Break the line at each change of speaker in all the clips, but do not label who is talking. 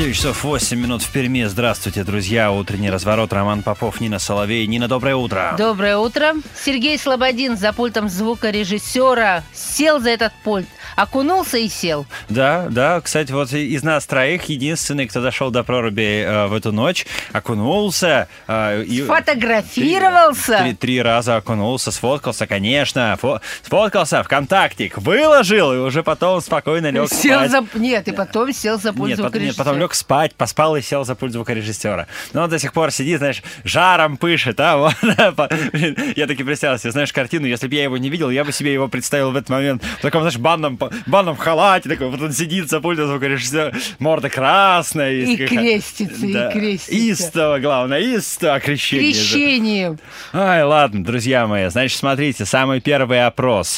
9 часов 8 минут в Перми. Здравствуйте, друзья. Утренний разворот. Роман Попов, Нина Соловей. Нина, доброе утро.
Доброе утро. Сергей Слободин за пультом звукорежиссера сел за этот пульт, окунулся и сел.
Да. Кстати, вот из нас троих единственный, кто дошел до проруби в эту ночь, окунулся.
Сфотографировался.
Три раза окунулся, сфоткался, конечно. Сфоткался, ВКонтактик, выложил, и уже потом спокойно лег спать.
И потом сел за пульт звукорежиссера.
Потом лег спать, поспал и сел за пульт звукорежиссера. Но он до сих пор сидит, знаешь, жаром пышет, вот. Я таки представил себе, знаешь, картину, если бы я его не видел, я бы себе его представил в этот момент в таком, знаешь, банном халате, такой, вот он сидит за пультом звукорежиссера, морда красная.
И крестится.
Истово, главное, крещение.
Крещением.
Ай, ладно, друзья мои, значит, смотрите, самый первый опрос.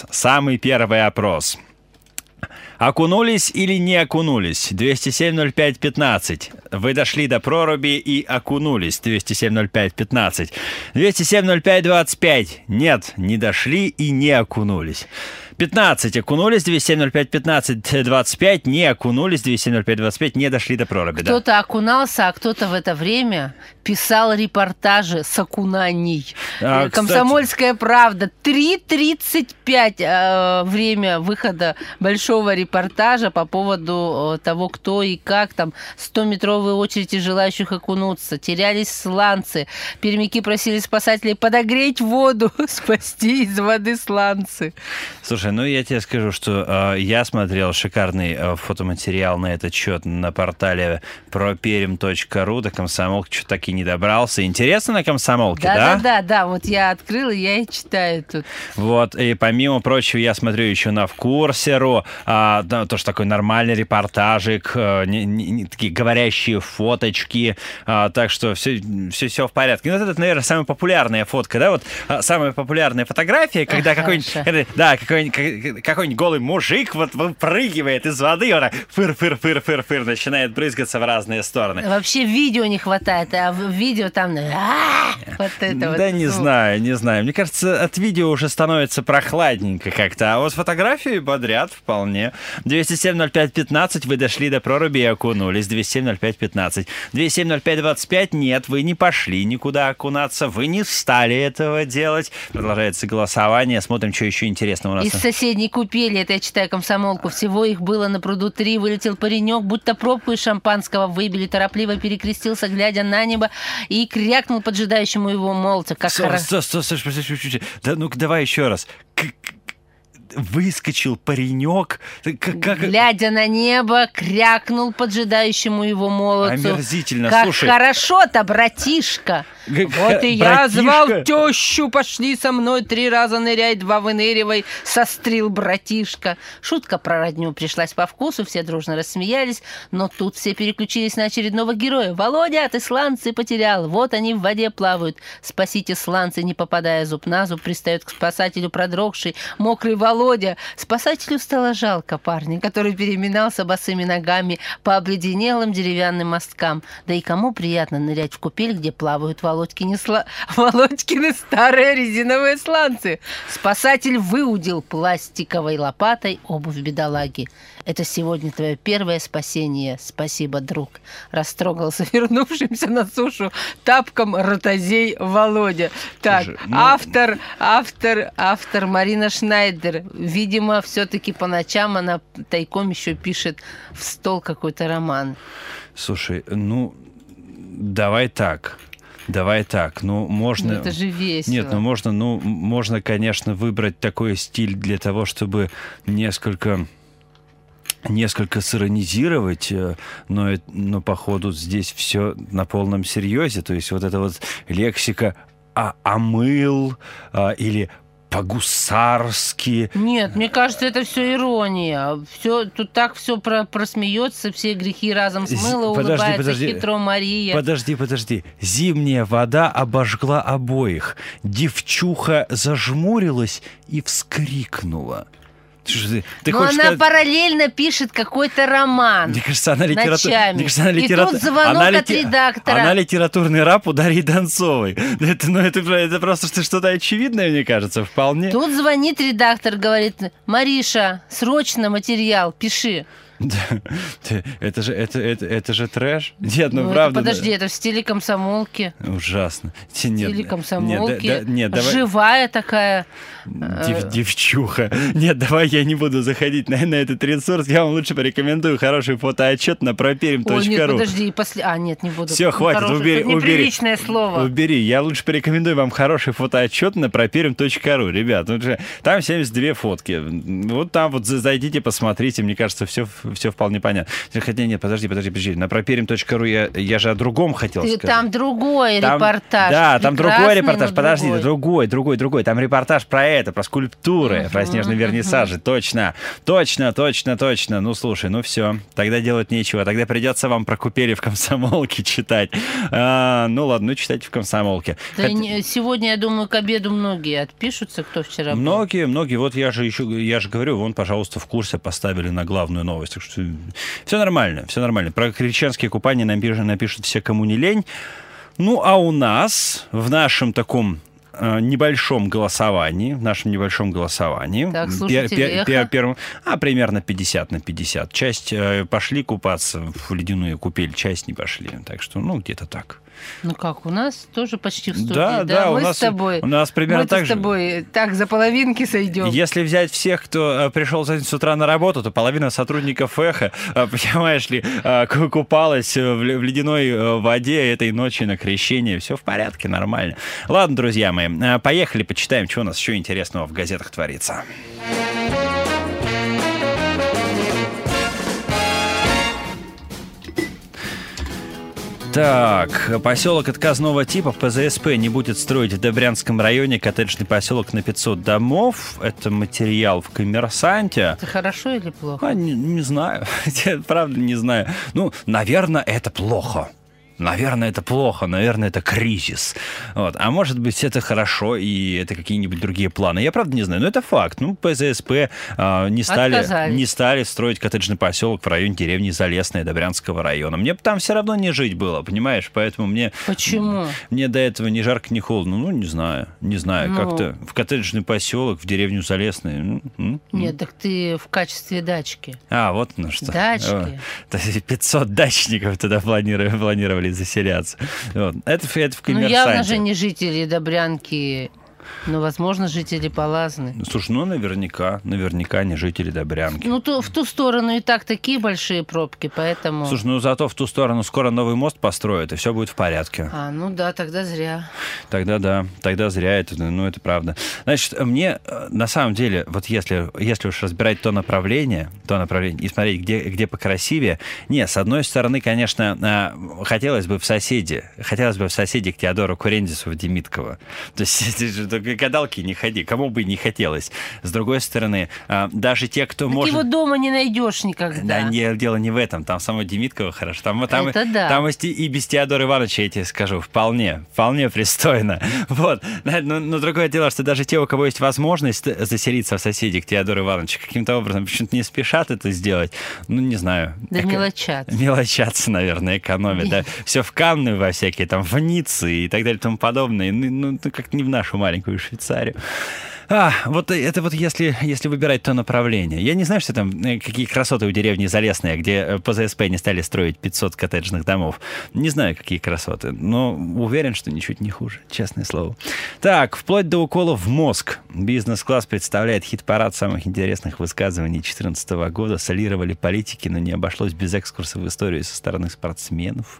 Окунулись или не окунулись? 207-05-15. Вы дошли до проруби и окунулись. 207-05-15. 207-05-25. Нет, не дошли и не окунулись. 15 окунулись, 207-05-15-25, не окунулись, 207-05-25, не дошли до проруби.
Кто-то окунался, а кто-то в это время писал репортажи с окунаний. «Комсомольская правда». 3:35 время выхода большого репортажа по поводу того, кто и как. Там 100-метровые очереди желающих окунуться. Терялись сланцы. Пермяки просили спасателей подогреть воду, спасти из воды сланцы.
Слушай, я тебе скажу, что я смотрел шикарный фотоматериал на этот счет на портале properm.ru, до комсомолки что-то так и не добрался. Интересно на комсомолке, да?
Да, вот я открыл, и я и читаю тут.
Вот, и помимо прочего, я смотрю еще на Вкурсе.ру, тоже такой нормальный репортажик, такие говорящие фоточки, так что все в порядке. Вот это, наверное, самая популярная фотка, да, вот самая популярная фотография, когда какой-нибудь голый мужик вот выпрыгивает из воды, он так фыр, начинает брызгаться в разные стороны.
Вообще видео не хватает, а в видео там вот это вот.
Да не знаю. Мне кажется, от видео уже становится прохладненько как-то, а вот фотографии бодрят вполне. 207-05-15, вы дошли до проруби и окунулись. 207-05-15. 207-05-25, нет, вы не пошли никуда окунаться, вы не стали этого делать. Продолжается голосование, смотрим, что еще интересного у нас.
Из соседней купели, это я читаю комсомолку, всего их было на пруду 3, вылетел паренек, будто пробку из шампанского выбили, торопливо перекрестился, глядя на небо, и крякнул поджидающему его молодца.
Стой, да ну-ка давай еще раз. Выскочил паренек,
глядя на небо, крякнул поджидающему его молодцу.
Омерзительно,
как
слушай.
Хорошо-то, братишка. Вот и я звал тещу, пошли со мной, 3 раза ныряй, 2 выныривай, сострил братишка. Шутка про родню пришлась по вкусу, все дружно рассмеялись, но тут все переключились на очередного героя. Володя, ты сланцы потерял, вот они в воде плавают. Спасите сланцы, не попадая зуб на зуб, пристает к спасателю продрогший, мокрый Володя. Спасателю стало жалко парня, который переминался босыми ногами по обледенелым деревянным мосткам. Да и кому приятно нырять в купель, где плавают Володькины старые резиновые сланцы. Спасатель выудил пластиковой лопатой обувь бедолаги. Это сегодня твое первое спасение. Спасибо, друг. Растрогался вернувшимся на сушу тапком ротозей Володя. Так, автор Марина Шнайдер. Видимо, все-таки по ночам она тайком еще пишет в стол какой-то роман.
Слушай, давай так. Можно...
Это же весело.
Нет, можно, конечно, выбрать такой стиль для того, чтобы несколько сиронизировать, но походу здесь все на полном серьезе. То есть вот эта вот лексика «омыл» или по-гусарски.
Нет, мне кажется, это все ирония. Тут так все просмеется, все грехи разом смыло, улыбается хитро Мария.
Подожди. Зимняя вода обожгла обоих. Девчуха зажмурилась и вскрикнула.
Она параллельно пишет какой-то роман.
Мне кажется, она ночами.
И тут звонок от редактора.
Она литературный раб у Дарьи Донцовой. Это просто что-то очевидное, мне кажется, вполне.
Тут звонит редактор, говорит: Мариша, срочно материал, пиши.
Это же трэш. Нет,
Ну,
правда.
подожди, это в стиле комсомолки.
Ужасно.
В стиле комсомолки.
Нет, давай.
Живая такая.
Девчуха. Нет, давай я не буду заходить на этот ресурс. Я вам лучше порекомендую хороший фотоотчет на properим.ru.
Ой, нет, подожди, нет, не буду.
Все, хватит, убери.
Неприличное слово.
Убери. Я лучше порекомендую вам хороший фотоотчет на properим.ru. Ребят, там 72 фотки. Вот там вот зайдите, посмотрите. Мне кажется, все вполне понятно. Хотя нет, подожди. На properим.ru я же о другом хотел сказать.
Там другой репортаж.
Да, там другой репортаж. Подожди,
другой.
другой. Там репортаж про про скульптуры, про снежные вернисажи. Точно. Ну, слушай, ну все. Тогда делать нечего. Тогда придется вам про Купели в комсомолке читать. Ну ладно, читайте в комсомолке.
Да сегодня, я думаю, к обеду многие отпишутся, кто вчера был.
Многие. Вот я же говорю, вон, пожалуйста, в курсе поставили на главную новость. Так что все нормально. Про крещенские купания напишут все, кому не лень. Ну, а у нас в нашем таком небольшом голосовании,
Так, слушайте,
примерно 50/50. Часть пошли купаться в ледяную купель, часть не пошли. Так что, где-то так.
Ну как, у нас тоже почти в студии.
Да,
мы с тобой.
У нас примерно так же.
Мы с тобой так за половинки сойдем.
Если взять всех, кто пришел с утра на работу, то половина сотрудников «Эхо», понимаешь ли, купалась в ледяной воде этой ночью на крещение. Все в порядке, нормально. Ладно, друзья мои, поехали, почитаем, что у нас еще интересного в газетах творится. Так, поселок отказного типа ПЗСП не будет строить в Добрянском районе коттеджный поселок на 500 домов. Это материал в «Коммерсанте».
Это хорошо или плохо?
Не знаю. Правда, не знаю. Наверное, это плохо. Наверное, это кризис. Вот. А может быть, это хорошо, и это какие-нибудь другие планы. Я, правда, не знаю, но это факт. ПЗСП не стали строить коттеджный поселок в районе деревни Залесная Добрянского района. Мне бы там все равно не жить было, понимаешь? Поэтому мне...
Почему?
Мне до этого ни жарко, ни холодно. Не знаю. Как-то в коттеджный поселок, в деревню Залесная.
Нет, так ты в качестве дачки.
Вот что.
Дачки.
500 дачников туда планировали заселяться. Это в «Коммерсанте».
Явно же не жители Добрянки, но, возможно, жители Полазны.
Слушай, наверняка не жители Добрянки.
В ту сторону и так такие большие пробки, поэтому...
Слушай, зато в ту сторону скоро новый мост построят, и все будет в порядке.
Тогда зря.
Тогда зря, это правда. Значит, мне, на самом деле, вот если уж разбирать то направление, и смотреть, где покрасивее, с одной стороны, конечно, хотелось бы в соседи к Теодору Курендису в Демидково. То есть гадалки не ходи, кому бы не хотелось. С другой стороны, даже те, кто может...
его дома не найдешь никогда.
Дело не в этом. Там само Демидково хорошо. Там и без Теодора Ивановича, я тебе скажу, вполне пристойно. Вот. Но другое дело, что даже те, у кого есть возможность заселиться в соседи к Теодору Ивановичу, каким-то образом почему-то не спешат это сделать. Не знаю.
Да мелочатся.
Мелочатся, наверное, экономят. Да. Все в Канны во всякие, там, в Ницце и так далее и тому подобное. Как-то не в нашу маленькую Швейцарию. Вот это вот если выбирать то направление. Я не знаю, что там, какие красоты у деревни Залесная, где ПЗСП не стали строить 500 коттеджных домов. Не знаю, какие красоты, но уверен, что ничуть не хуже, честное слово. Так, вплоть до укола в мозг. Бизнес-класс представляет хит-парад самых интересных высказываний 2014 года. Солировали политики, но не обошлось без экскурса в историю со стороны спортсменов.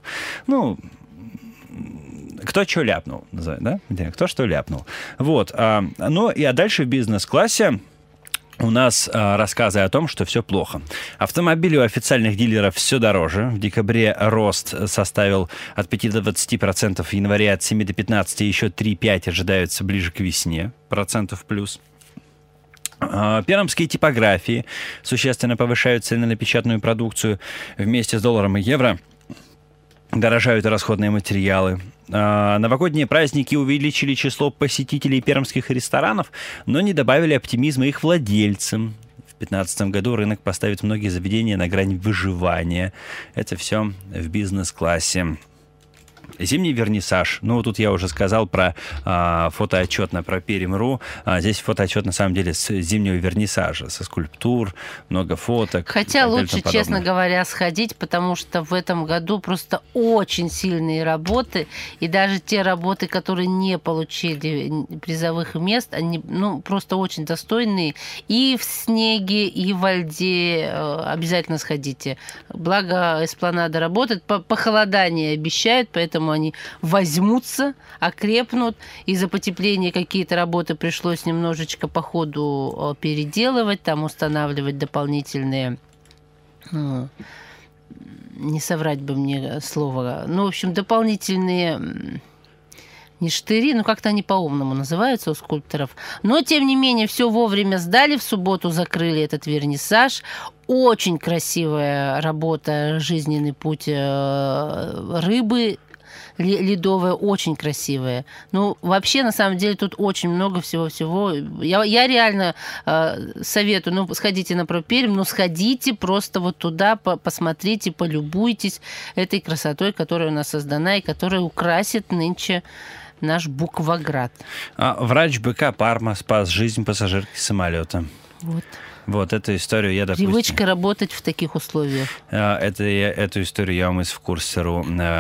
Кто что ляпнул, да? Кто что ляпнул. Вот. А дальше в бизнес-классе у нас рассказы о том, что все плохо. Автомобили у официальных дилеров все дороже. В декабре рост составил от 5 до 20%, в январе от 7 до 15%, еще 3-5% ожидаются ближе к весне, процентов плюс. Пермские типографии существенно повышают цены на печатную продукцию. Вместе с долларом и евро дорожают расходные материалы. Новогодние праздники увеличили число посетителей пермских ресторанов, но не добавили оптимизма их владельцам. В 2015 году рынок поставит многие заведения на грань выживания. Это все в бизнес-классе. Зимний вернисаж. Ну, тут я уже сказал про фотоотчет про Пермь.ру. Здесь фотоотчет, на самом деле, с зимнего вернисажа, со скульптур, много фоток.
Хотя лучше, честно говоря, сходить, потому что в этом году просто очень сильные работы, и даже те работы, которые не получили призовых мест, они просто очень достойные. И в снеге, и во льде обязательно сходите. Благо, эспланада работает, похолодание обещают, поэтому они возьмутся, окрепнут. Из-за потепления какие-то работы пришлось немножечко по ходу переделывать, там устанавливать дополнительные... Не соврать бы мне слово. В общем, дополнительные... Не штыри, как-то они по-умному называются у скульпторов. Но, тем не менее, все вовремя сдали. В субботу закрыли этот вернисаж. Очень красивая работа «Жизненный путь рыбы». Ледовая, очень красивая. Вообще, на самом деле, тут очень много всего-всего. Я реально советую, сходите на Пермь, сходите просто вот туда, посмотрите, полюбуйтесь этой красотой, которая у нас создана и которая украсит нынче наш Букваград.
Врач БК «Парма» спас жизнь пассажирки самолета. Вот эту историю я, допустим...
Привычка работать в таких условиях.
Эту историю я вам из Курсеру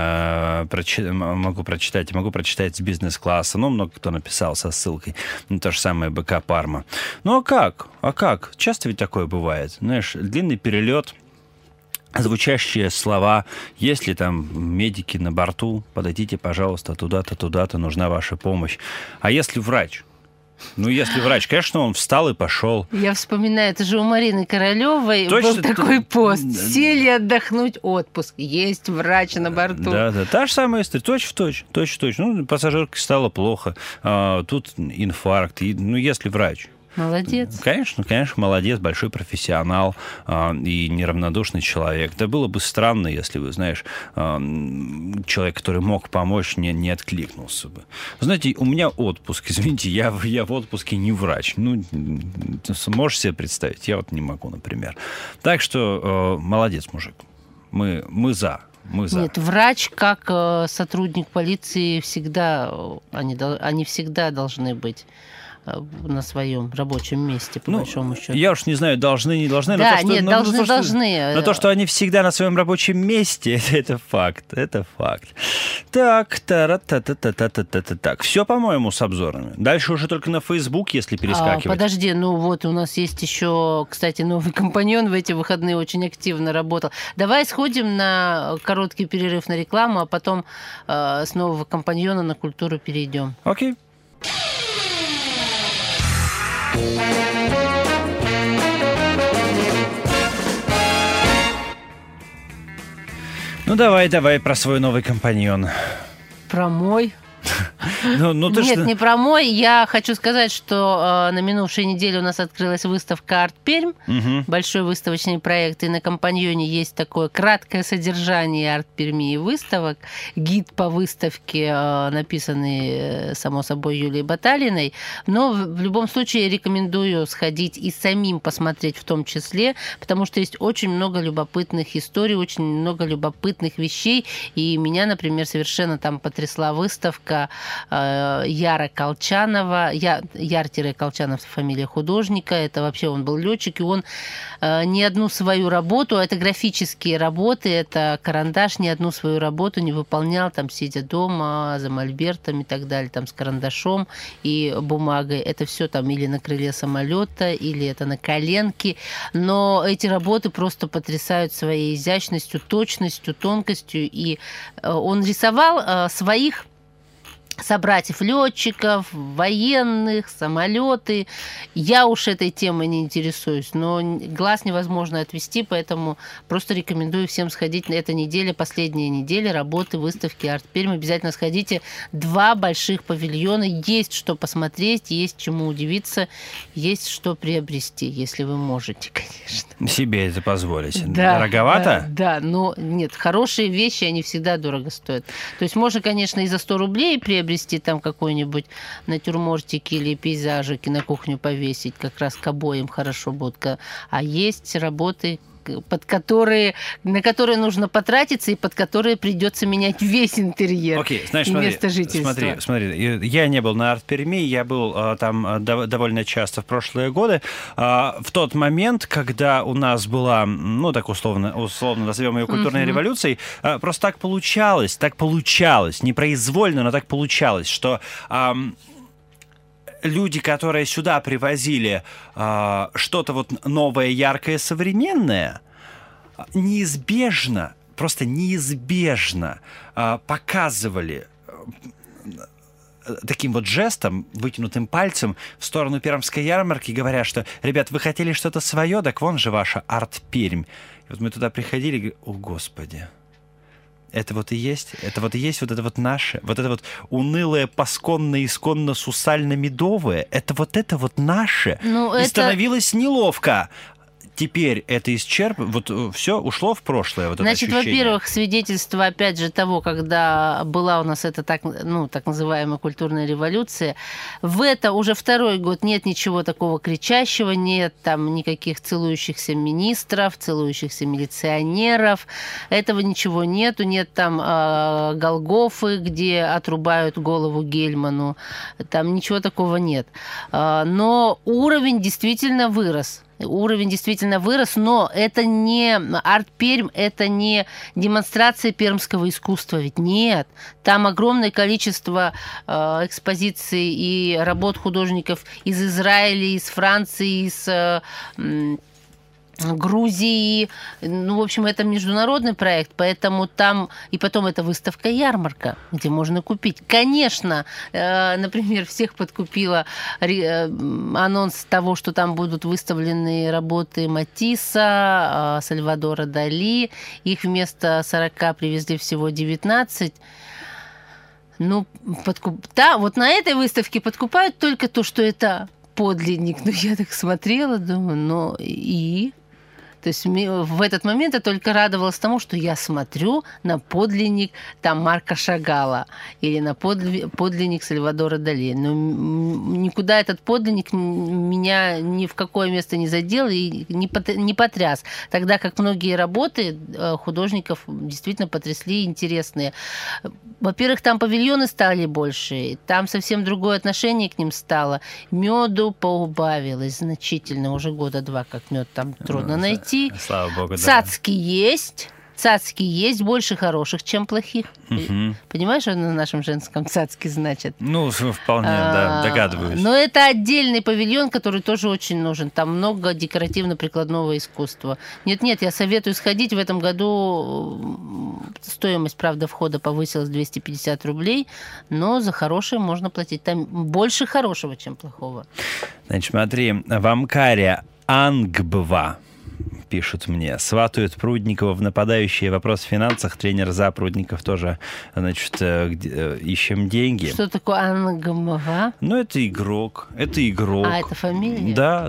могу прочитать с бизнес-класса. Много кто написал со ссылкой на то же самое БК «Парма». А как? Часто ведь такое бывает. Знаешь, длинный перелет, звучащие слова, если там медики на борту, подойдите, пожалуйста, туда-то, туда-то, нужна ваша помощь. А если врач? Если врач, конечно, он встал и пошел.
Я вспоминаю, это же у Марины Королевой был такой пост. Сели отдохнуть, отпуск. Есть врач на борту.
Да, та же самая история. Точь-в-точь. Пассажирке стало плохо. Тут инфаркт. Если врач.
Молодец.
Конечно, молодец, большой профессионал и неравнодушный человек. Да было бы странно, если бы, знаешь, человек, который мог помочь, не откликнулся бы. Знаете, у меня отпуск, извините, я в отпуске не врач. Можешь себе представить? Я не могу, например. Так что молодец, мужик. Мы за.
Нет, врач, как сотрудник полиции, они всегда должны быть на своем рабочем месте, по большому счету.
Я уж не знаю, должны, не должны.
Да, должны.
Но то, что они всегда на своем рабочем месте, это факт. Так, все, по-моему, с обзорами. Дальше уже только на Facebook, если перескакивать.
Подожди, у нас есть еще, кстати, новый компаньон в эти выходные очень активно работал. Давай сходим на короткий перерыв на рекламу, а потом с нового компаньона на культуру перейдем.
Окей. Давай про свой новый компаньон.
Про мой?
Нет,
не про мой. Я хочу сказать, что на минувшей неделе у нас открылась выставка «Арт Пермь», большой выставочный проект, и на компаньоне есть такое краткое содержание «Арт Перми» и выставок, гид по выставке, написанный, само собой, Юлией Баталиной. Но в любом случае рекомендую сходить и самим посмотреть в том числе, потому что есть очень много любопытных историй, очень много любопытных вещей, и меня, например, совершенно там потрясла выставка Яра Колчанова. Яр-Колчанов фамилия художника. Это вообще он был летчик, и он ни одну свою работу, это графические работы, это карандаш, ни одну свою работу не выполнял, там, сидя дома, за мольбертом и так далее, там, с карандашом и бумагой. Это все там или на крыле самолета, или это на коленке. Но эти работы просто потрясают своей изящностью, точностью, тонкостью. И он рисовал своих собратьев-летчиков, военных, самолеты. Я уж этой темой не интересуюсь, но глаз невозможно отвести, поэтому просто рекомендую всем сходить. На этой неделе, последняя неделя работы выставки «Арт Пермь». Обязательно сходите. 2 больших павильона. Есть что посмотреть, есть чему удивиться, есть что приобрести, если вы можете, конечно.
Себе это позволить.
Да,
дороговато?
Да, но нет, хорошие вещи, они всегда дорого стоят. То есть можно, конечно, и за 100 рублей приобрести там какой-нибудь натюрмортик или пейзажик и на кухню повесить, как раз к обоим хорошо будет. А есть работы, на которые нужно потратиться и под которые придется менять весь интерьер и место жительства.
Смотри, я не был на Арт-Перми, я был там довольно часто в прошлые годы. В тот момент, когда у нас была, ну, так условно назовем ее культурной революцией, просто так получалось, непроизвольно, но так получалось, что люди, которые сюда привозили что-то вот новое, яркое, современное, неизбежно показывали таким вот жестом, вытянутым пальцем в сторону Пермской ярмарки, говоря, что, ребят, вы хотели что-то свое, так вон же ваша Арт-Пермь. И вот мы туда приходили и говорили: о, Господи, это вот и есть вот это вот наше, вот это вот унылое, пасконное, исконно сусально-медовое, это вот наше. И становилось неловко. Теперь это вот все ушло в прошлое, вот
Значит,
это ощущение.
во-первых, свидетельство, опять же, того, когда была у нас эта так называемая культурная революция, в это уже второй год нет ничего такого кричащего, нет там никаких целующихся министров, целующихся милиционеров, этого ничего нету, нет там Голгофы, где отрубают голову Гельману, там ничего такого нет. Но уровень действительно вырос. Но это не Арт-Пермь, это не демонстрация пермского искусства, ведь нет. Там огромное количество экспозиций и работ художников из Израиля, из Франции, из Грузии. Ну, в общем, это международный проект, поэтому там... И потом это выставка-ярмарка, где можно купить. Конечно, например, всех подкупила анонс того, что там будут выставлены работы Матисса, Сальвадора Дали. Их вместо 40 привезли всего 19. Ну, вот на этой выставке подкупают только то, что это подлинник. Ну, я так смотрела, думаю, То есть в этот момент я только радовалась тому, что я смотрю на подлинник там Марка Шагала или на подлинник Сальвадора Дали. Но никуда этот подлинник меня ни в какое место не задел и не потряс. Тогда как многие работы художников действительно потрясли, интересные. Во-первых, там павильоны стали больше, там совсем другое отношение к ним стало. Меду поубавилось значительно, уже года 2, как мед там трудно найти.
Слава богу, да.
Цацки есть, больше хороших, чем плохих. Понимаешь, что на нашем женском цацки значит?
Ну, вполне, да, догадываюсь.
Но это отдельный павильон, который тоже очень нужен. Там много декоративно-прикладного искусства. Нет, я советую сходить. В этом году стоимость, правда, входа повысилась 250 рублей, но за хорошее можно платить. Там больше хорошего, чем плохого.
Значит, смотри, в Амкаре Ангбва пишут мне. Сватают Прудникова в нападающие. Вопрос в финансах. Тренер за Прудников тоже, значит, ищем деньги.
Что такое Ангмова?
Ну, это игрок. А,
это фамилия?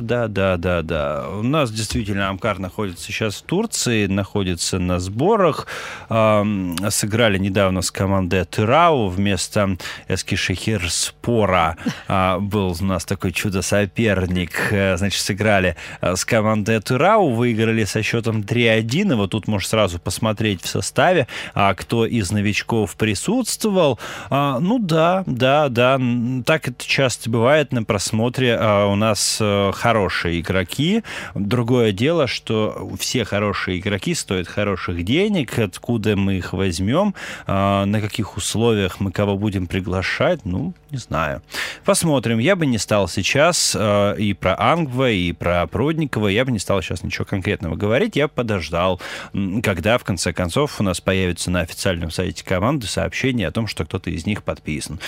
Да. У нас действительно Амкар находится сейчас в Турции, находится на сборах. Сыграли недавно с командой Тырау вместо Эскишехирспора. Был у нас такой чудо-соперник. Значит, сыграли с командой Тырау, выиграли со счетом 3-1. И вот тут можешь сразу посмотреть в составе, кто из новичков присутствовал. Ну да. Так это часто бывает на просмотре. У нас хорошие игроки. Другое дело, что все хорошие игроки стоят хороших денег. Откуда мы их возьмем? На каких условиях мы кого будем приглашать? Ну, не знаю. Посмотрим. Я бы не стал сейчас и про Ангва, и про Прудникова, я бы не стал сейчас ничего конкретного говорить. Я подождал, когда, в конце концов, у нас появится на официальном сайте команды сообщение о том, что кто-то из них подписан.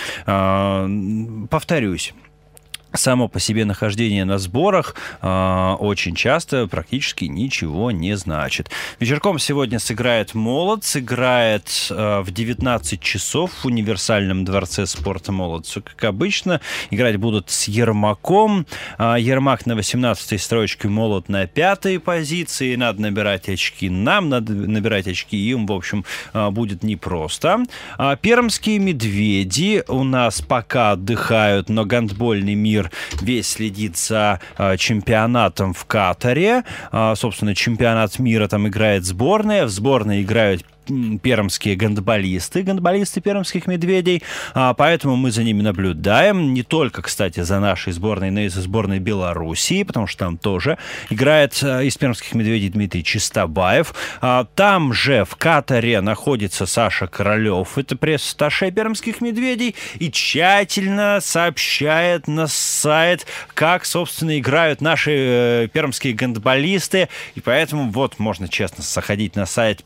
Повторюсь. Само по себе нахождение на сборах очень часто практически ничего не значит. Вечерком сегодня сыграет «Молот», сыграет в 19 часов в универсальном дворце спорта «Молот». Все как обычно. Играть будут с «Ермаком». «Ермак» на 18-й строчке, «Молот» на 5-й позиции. Надо набирать очки нам, надо набирать очки им. В общем, будет непросто. Пермские «Медведи» у нас пока отдыхают, но гандбольный мир мир весь следит за чемпионатом в Катаре. Собственно, чемпионат мира там играет сборная. В сборной играют пермские гандболисты пермских «Медведей», поэтому мы за ними наблюдаем. Не только, кстати, за нашей сборной, но и за сборной Белоруссии, потому что там тоже играет из пермских «Медведей» Дмитрий Чистобаев. Там же в Катаре находится Саша Королев, это пресс-атташе пермских «Медведей», и тщательно сообщает на сайт, как, собственно, играют наши пермские гандболисты, и поэтому вот можно честно заходить на сайт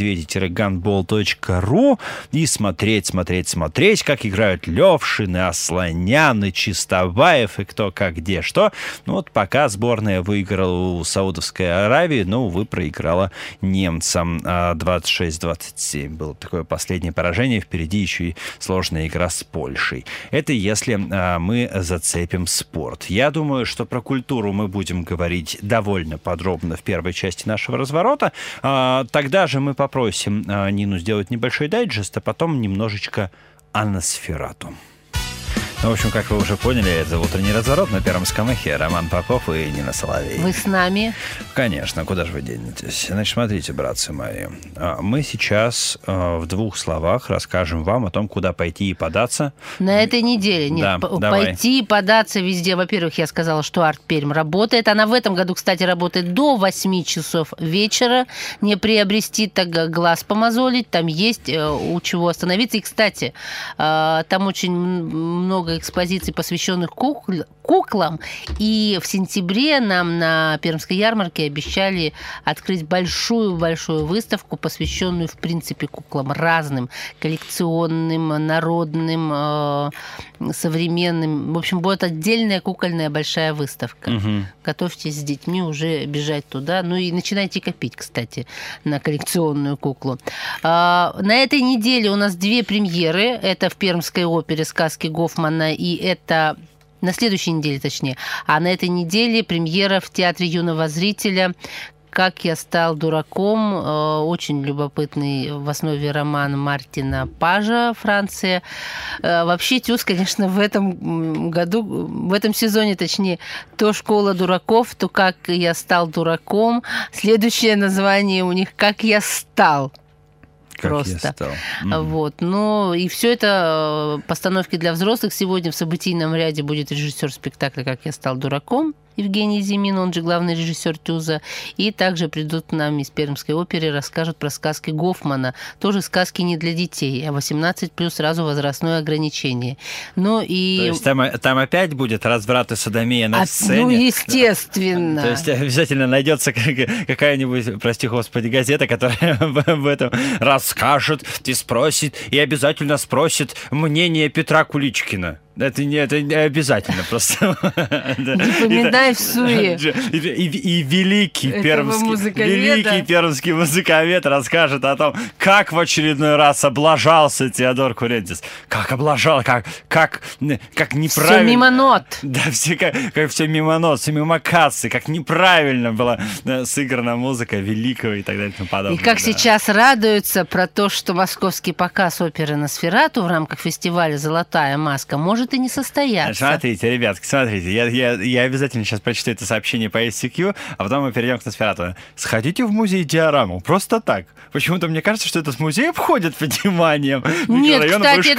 permedvedi-гандбол.ру и смотреть, как играют Левшины, Асланян, Чистобаев и кто, как, где, что. Ну вот пока сборная выиграла у Саудовской Аравии, но, увы, проиграла немцам 26-27. Было такое последнее поражение. Впереди еще и сложная игра с Польшей. Это если мы зацепим спорт. Я думаю, что про культуру мы будем говорить довольно подробно в первой части нашего разворота. Тогда же мы попросим Нину сделать небольшой дайджест, а потом немножечко о Носферату. Ну, в общем, как вы уже поняли, это утренний разворот на Первом эхе. Роман Попов и Нина Соловей.
Вы с нами?
Конечно, куда же вы денетесь? Значит, смотрите, братцы мои, мы сейчас в двух словах расскажем вам о том, куда пойти и податься.
На этой неделе. Нет,
да,
пойти и податься везде. Во-первых, я сказала, что Арт Пермь работает. Она в этом году, кстати, работает до 8 часов вечера. Не приобрести, так глаз помозолить. Там есть у чего остановиться. И, кстати, там очень много экспозиций, посвященных куклам. И в сентябре нам на Пермской ярмарке обещали открыть большую-большую выставку, посвященную, в принципе, куклам разным, коллекционным, народным, современным. В общем, будет отдельная кукольная большая выставка. Угу. Готовьтесь с детьми уже бежать туда. Ну и начинайте копить, кстати, на коллекционную куклу. На этой неделе у нас 2 премьеры. Это в Пермской опере «Сказки Гофмана», и это на следующей неделе, точнее. А на этой неделе премьера в Театре юного зрителя «Как я стал дураком». Очень любопытный в основе роман Мартина Пажа, Франция. Вообще Тюз, конечно, в этом году, в этом сезоне, точнее, то «Школа дураков», то «Как я стал дураком». Следующее название у них «Как я стал». Просто. Вот. Ну, и все это постановки для взрослых. Сегодня в событийном ряде будет режиссер спектакля «Как я стал дураком» Евгений Зимин, он же главный режиссер Тюза. И также придут к нам из Пермской оперы, расскажут про сказки Гофмана. Тоже сказки не для детей, а 18 плюс сразу возрастное ограничение. Ну и...
То есть там опять будет разврат и содомия на сцене?
Ну, естественно.
То есть обязательно найдется какая-нибудь, прости господи, газета, которая в этом расскажет и спросит, и обязательно спросит мнение Петра Куличкина. Это не обязательно просто.
Не поминай в суе.
И великий пермский музыковед расскажет о том, как в очередной раз облажался Теодор Курентис. Как облажал, как неправильно.
Все мимо нот.
Да, как все мимо нот, все мимо кассы, как неправильно была сыграна музыка великого и так далее и тому подобное.
И как сейчас радуются про то, что московский показ оперы «Носферату» в рамках фестиваля «Золотая маска» может и не состояться.
Смотрите, ребятки, смотрите, я обязательно сейчас прочту это сообщение по ICQ, а потом мы перейдем к Носферату. Сходите в музей Диораму, просто так. Почему-то мне кажется, что этот музей обходит вниманием.
Нет, кстати,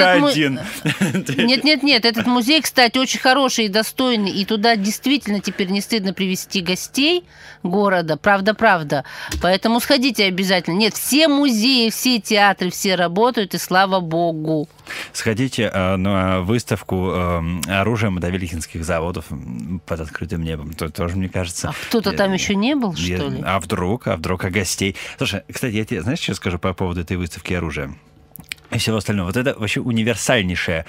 этот
Нет, этот музей, кстати, очень хороший и достойный, и туда действительно теперь не стыдно привезти гостей города, правда. Поэтому сходите обязательно. Нет, все музеи, все театры, все работают, и слава богу.
Сходите на выставку оружия мотовилихинских заводов под открытым небом. Это тоже, мне кажется...
А кто-то там еще не был, что ли?
А вдруг гостей? Слушай, кстати, я тебе, знаешь, что скажу по поводу этой выставки оружия? И всего остального. Вот это вообще универсальнейший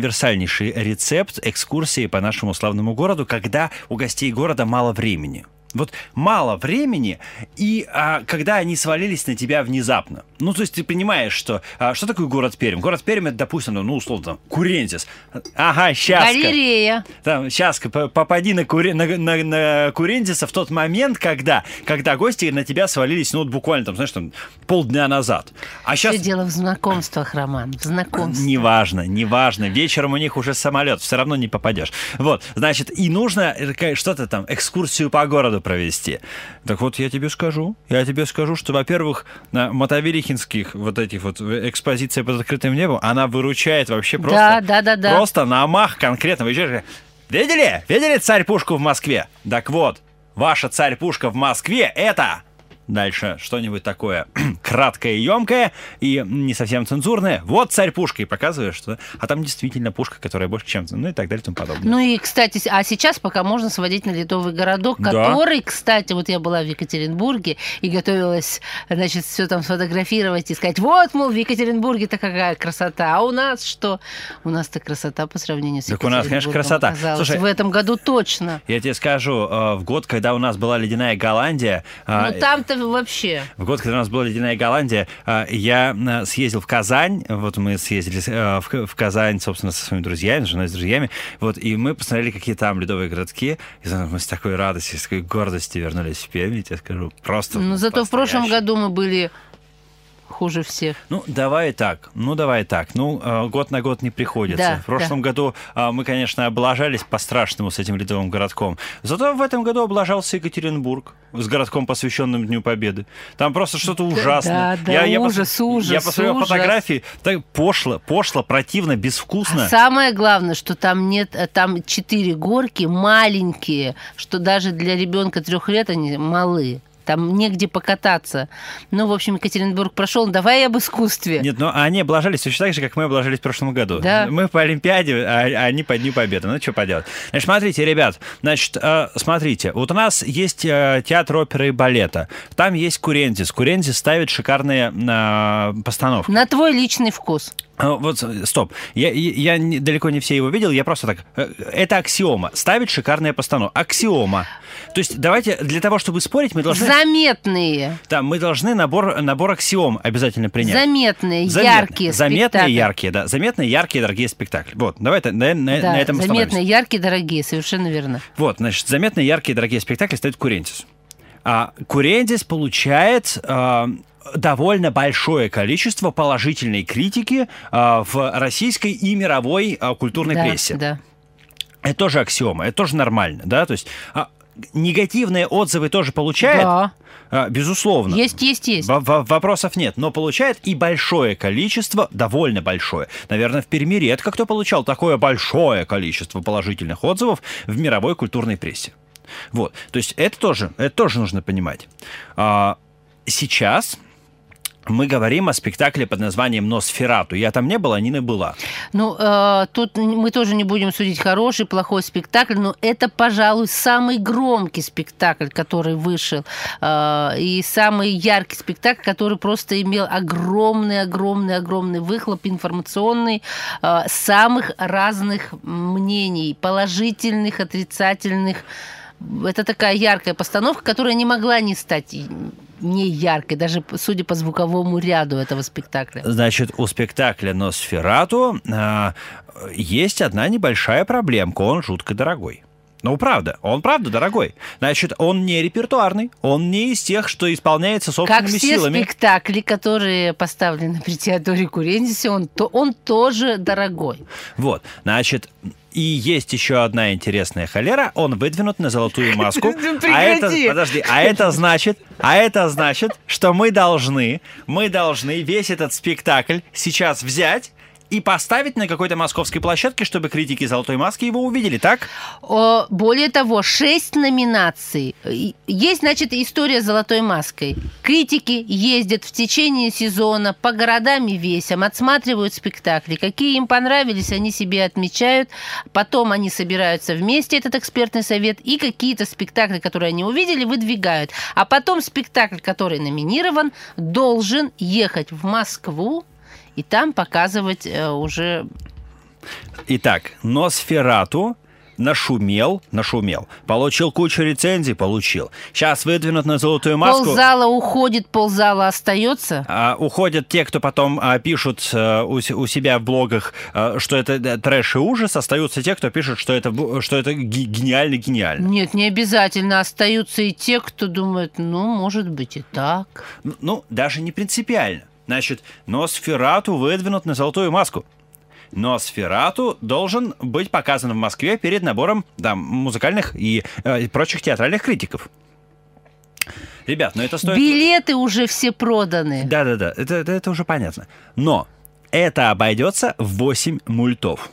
рецепт экскурсии по нашему славному городу, когда у гостей города мало времени. Вот мало времени, и когда они свалились на тебя внезапно. Ну, то есть ты понимаешь, что такое город Пермь? Город Пермь — это, допустим, условно, там, Курентис. Ага, щаска.
Галерея.
Там, щаска, попади на Курентиса в тот момент, когда гости на тебя свалились, буквально, там, знаешь, там, полдня назад. А сейчас...
Все дело в знакомствах, Роман, в знакомствах.
Неважно. Вечером у них уже самолет, все равно не попадешь. Вот, значит, и нужно что-то там, экскурсию по городу провести. Так вот, я тебе скажу, что, во-первых, на мотовилихинских вот этих вот экспозиция под открытым небом, она выручает вообще просто...
Да.
Просто на мах конкретно. Вы видели царь-пушку в Москве? Так вот, ваша царь-пушка в Москве — это... Дальше что-нибудь такое краткое и емкое, и не совсем цензурное. Вот царь пушка, и показываешь, что... А там действительно пушка, которая больше, чем... и так далее, и тому подобное.
Ну и, кстати, а сейчас пока можно сводить на Ледовый городок, который, кстати, вот я была в Екатеринбурге и готовилась, значит, все там сфотографировать и сказать, вот, мол, в Екатеринбурге-то какая красота, а у нас что? У нас-то красота по сравнению с Екатеринбургом.
Так у нас, конечно, красота.
Слушай, в этом году точно.
Я тебе скажу, в год, когда у нас была ледяная Голландия...
там-то вообще.
В год, когда у нас была ледяная Голландия, я съездил в Казань. Вот мы съездили в Казань, собственно, со своими друзьями, с женой, с друзьями. Вот, и мы посмотрели, какие там ледовые городки. И мы с такой радостью, с такой гордостью вернулись в Пермь, я тебе скажу. Просто.
Но зато в прошлом году мы были хуже всех.
Давай так. Год на год не приходится.
Да,
в прошлом году мы, конечно, облажались по-страшному с этим ледовым городком. Зато в этом году облажался Екатеринбург с городком, посвященным Дню Победы. Там просто что-то ужасное.
Ужас.
Я посмотрел фотографии, так пошло, противно, безвкусно.
А самое главное, что там нет, там 4 горки маленькие, что даже для ребенка 3 лет они малы. Там негде покататься. В общем, Екатеринбург прошел. Давай об искусстве.
Нет, они облажались точно так же, как мы облажались в прошлом году.
Да.
Мы по Олимпиаде, а они по Дню Победы. Что поделать. Значит, смотрите, ребят. Смотрите. Вот у нас есть театр оперы и балета. Там есть Курентис. Курентис ставит шикарные постановки.
На твой личный вкус.
Вот, стоп. Я далеко не все его видел, я просто так... Это аксиома. Ставить шикарные постановки. Аксиома. То есть давайте, для того, чтобы спорить, мы должны...
Заметные.
Да, мы должны набор аксиом обязательно принять.
Заметные, яркие
Заметные, яркие, да. Заметные, яркие, дорогие спектакли. Вот, давайте на этом остановимся.
Заметные, яркие, дорогие, совершенно верно.
Вот, значит, заметные, яркие, дорогие спектакли ставит Курентис. Курентис получает... довольно большое количество положительной критики в российской и мировой культурной прессе.
Да.
Это тоже аксиома, это тоже нормально, да, то есть негативные отзывы тоже получает,
да.
Безусловно.
Есть.
Вопросов нет, но получает и большое количество, довольно большое. Наверное, в Перми редко кто получал такое большое количество положительных отзывов в мировой культурной прессе. Вот, то есть это тоже нужно понимать. Сейчас... Мы говорим о спектакле под названием «Носферату». Я там не была, Нина была.
Тут мы тоже не будем судить, хороший, плохой спектакль, но это, пожалуй, самый громкий спектакль, который вышел, и самый яркий спектакль, который просто имел огромный выхлоп информационный, самых разных мнений, положительных, отрицательных. Это такая яркая постановка, которая не могла не стать не яркой, даже судя по звуковому ряду этого спектакля.
Значит, у спектакля «Носферату» есть одна небольшая проблемка. Он жутко дорогой. Он правда дорогой. Значит, он не репертуарный, он не из тех, что исполняется собственными силами.
Как все спектакли, которые поставлены при театре Курентисе, он тоже дорогой.
Вот, значит... И есть еще одна интересная холера. Он выдвинут на золотую маску. А это значит, что мы должны весь этот спектакль сейчас взять и поставить на какой-то московской площадке, чтобы критики «Золотой маски» его увидели, так?
Более того, 6 номинаций. Есть, значит, история с «Золотой маской». Критики ездят в течение сезона по городам и весям, отсматривают спектакли. Какие им понравились, они себе отмечают. Потом они собираются вместе, этот экспертный совет, и какие-то спектакли, которые они увидели, выдвигают. А потом спектакль, который номинирован, должен ехать в Москву, и там показывать уже...
Итак, «Носферату» нашумел, получил кучу рецензий, получил. Сейчас выдвинут на золотую маску.
Ползала уходит, ползала остается?
Уходят те, кто потом пишут у себя в блогах, что это трэш и ужас, остаются те, кто пишет, что это гениально.
Нет, не обязательно. Остаются и те, кто думает, может быть и так.
Даже не принципиально. Значит, Носферату выдвинут на золотую маску. Носферату должен быть показан в Москве перед набором музыкальных и прочих театральных критиков. Ребят, это стоит...
Билеты уже все проданы.
Да, это уже понятно. Но это обойдется в 8 мультов.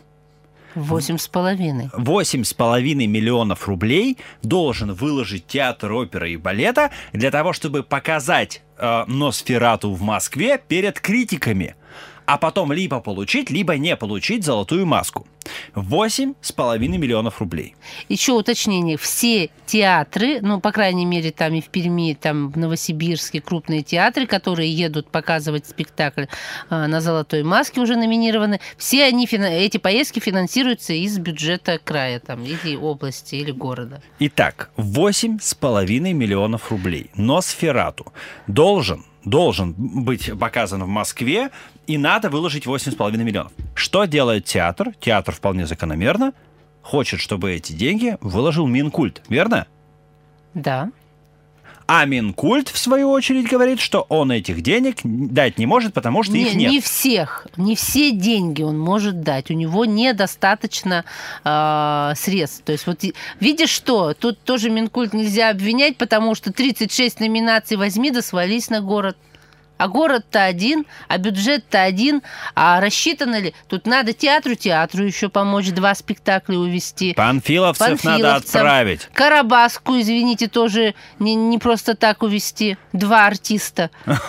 8,5.
8,5 миллионов рублей должен выложить театр оперы и балета для того, чтобы показать Носферату в Москве перед критиками, а потом либо получить, либо не получить золотую маску. 8,5 миллионов рублей.
Еще уточнение. Все театры, по крайней мере, там и в Перми, там в Новосибирске крупные театры, которые едут показывать спектакль на золотой маске, уже номинированы, все эти поездки финансируются из бюджета края, или области, или города.
Итак, 8,5 миллионов рублей. Носферату должен быть показан в Москве, и надо выложить 8,5 миллионов. Что делает театр? Театр вполне закономерно хочет, чтобы эти деньги выложил Минкульт, верно?
Да.
А Минкульт, в свою очередь, говорит, что он этих денег дать не может, потому что их нет.
Не все деньги он может дать. У него недостаточно средств. То есть видишь что? Тут тоже Минкульт нельзя обвинять, потому что 36 номинаций возьми да свались на город. А город-то один, а бюджет-то один, а рассчитано ли? Тут надо театру еще помочь, 2 спектакля увезти.
Панфиловцев надо отправить.
Карабаску, извините, тоже не просто так увезти. 2 артиста.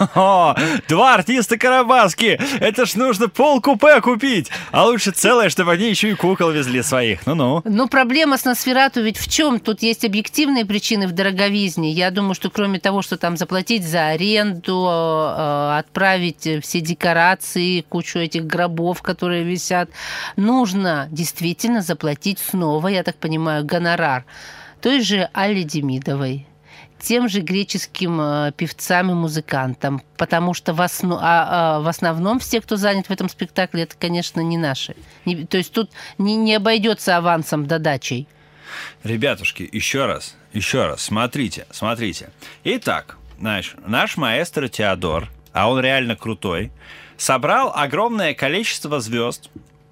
2 артиста Карабаски! Это ж нужно полкупе купить. А лучше целое, чтобы они еще и кукол везли своих. Ну-ну.
Но проблема с Носферату ведь в чем? Тут есть объективные причины в дороговизне. Я думаю, что кроме того, что там заплатить за аренду, отправить все декорации, кучу этих гробов, которые висят, нужно действительно заплатить снова, я так понимаю, гонорар той же Алле Демидовой, тем же греческим певцам и музыкантам, потому что в основном все, кто занят в этом спектакле, это, конечно, не наши. То есть тут не обойдется авансом да дачей.
Ребятушки, еще раз, смотрите. Итак, наш маэстро Теодор, а он реально крутой, собрал огромное количество звезд.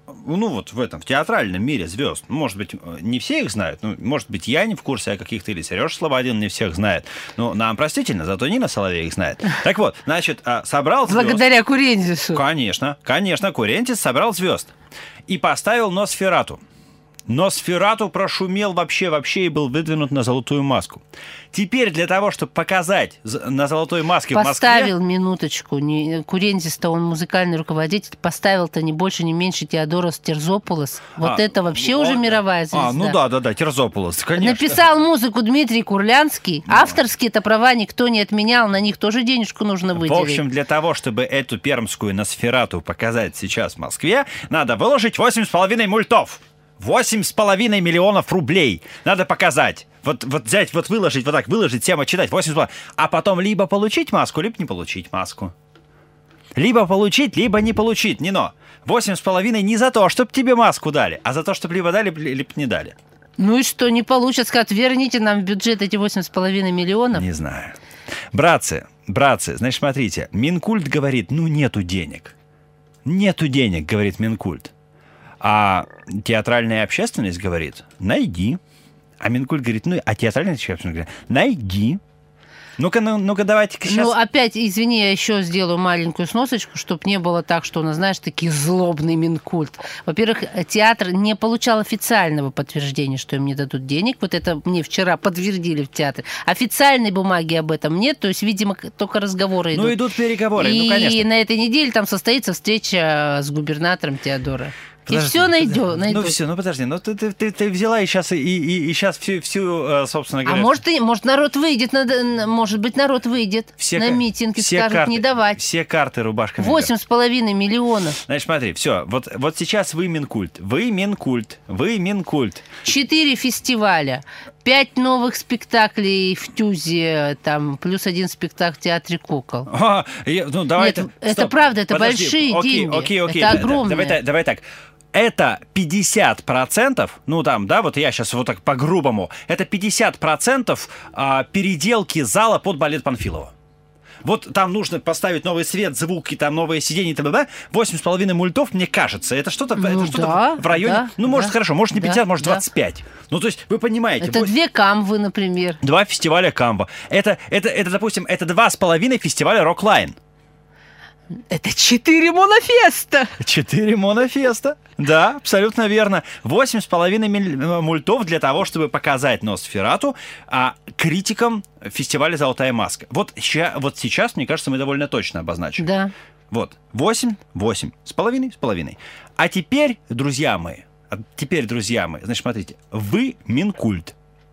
В театральном мире звезд. Может быть, не все их знают. Может быть, я не в курсе о каких-то, или Сережа Слободин не всех знает. Нам простительно, зато Нина Соловей их знает. Так вот, собрал звезд.
Благодаря Курентису.
Конечно, Курентис собрал звезд. И поставил Носферату. Носферату прошумел вообще и был выдвинут на золотую маску. Теперь для того, чтобы показать на золотой маске в Москве...
Поставил, минуточку, Курентис-то он музыкальный руководитель, поставил-то не больше, не меньше Теодорос Терзопулос. Это вообще уже мировая звезда.
Да, Терзопулос, конечно.
Написал музыку Дмитрий Курлянский. Авторские-то права никто не отменял, на них тоже денежку нужно выделить.
В общем, для того, чтобы эту пермскую Носферату показать сейчас в Москве, надо выложить 8,5 мультов. 8,5 миллионов рублей надо показать. Взять, выложить, всем отчитать 8,5. А потом либо получить маску, либо не получить маску. Либо получить, либо не получить. 8,5 не за то, чтобы тебе маску дали, а за то, чтобы либо дали, либо не дали.
Ну и что, не получат, скажут, верните нам в бюджет эти 8,5 миллионов?
Не знаю. Братцы, значит, смотрите, Минкульт говорит, нету денег. Нету денег, говорит Минкульт. А театральная общественность говорит, найди. А Минкульт говорит, а театральная общественность говорит, найди. Ну-ка, давайте-ка сейчас...
опять, извини, я еще сделаю маленькую сносочку, чтобы не было так, что у нас, такие злобный Минкульт. Во-первых, театр не получал официального подтверждения, что им не дадут денег. Это мне вчера подтвердили в театре. Официальной бумаги об этом нет, то есть, видимо, только разговоры идут.
Идут переговоры,
конечно. И
конечно.
на этой неделе там состоится встреча с губернатором Теодора. И все найду.
Ну все, ну подожди, ну ты взяла и сейчас всю, собственно говоря...
А может народ выйдет, может быть, народ выйдет на митинг и скажет не давать.
Все карты рубашками.
8,5 миллионов.
Значит, смотри, все, вот сейчас вы Минкульт.
4 фестиваля, 5 новых спектаклей в Тюзе, там, плюс 1 спектакль в Театре кукол.
Давай.
Нет, это правда, это большие деньги.
Окей.
Это огромное.
Давай так. Это 50%, ну там, да, вот я сейчас вот так по-грубому, это 50% переделки зала под балет Панфилова. Вот там нужно поставить новый свет, звуки, там новые сиденья и т.д. 8,5 мультов, мне кажется, это что-то в районе... Может, хорошо, может, не 50, может, 25. Ну, то есть, вы понимаете...
Это 2 камвы, например.
2 фестиваля камва. Это, допустим, это 2,5 фестиваля Роклайн.
Это 4 монофеста.
4 монофеста. Да, абсолютно верно. 8,5 мультов для того, чтобы показать Носферату критикам фестиваля «Золотая маска». Вот сейчас, мне кажется, мы довольно точно обозначили.
Да.
Вот. 8 с половиной. А теперь, друзья мои, значит, смотрите, вы Минкульт.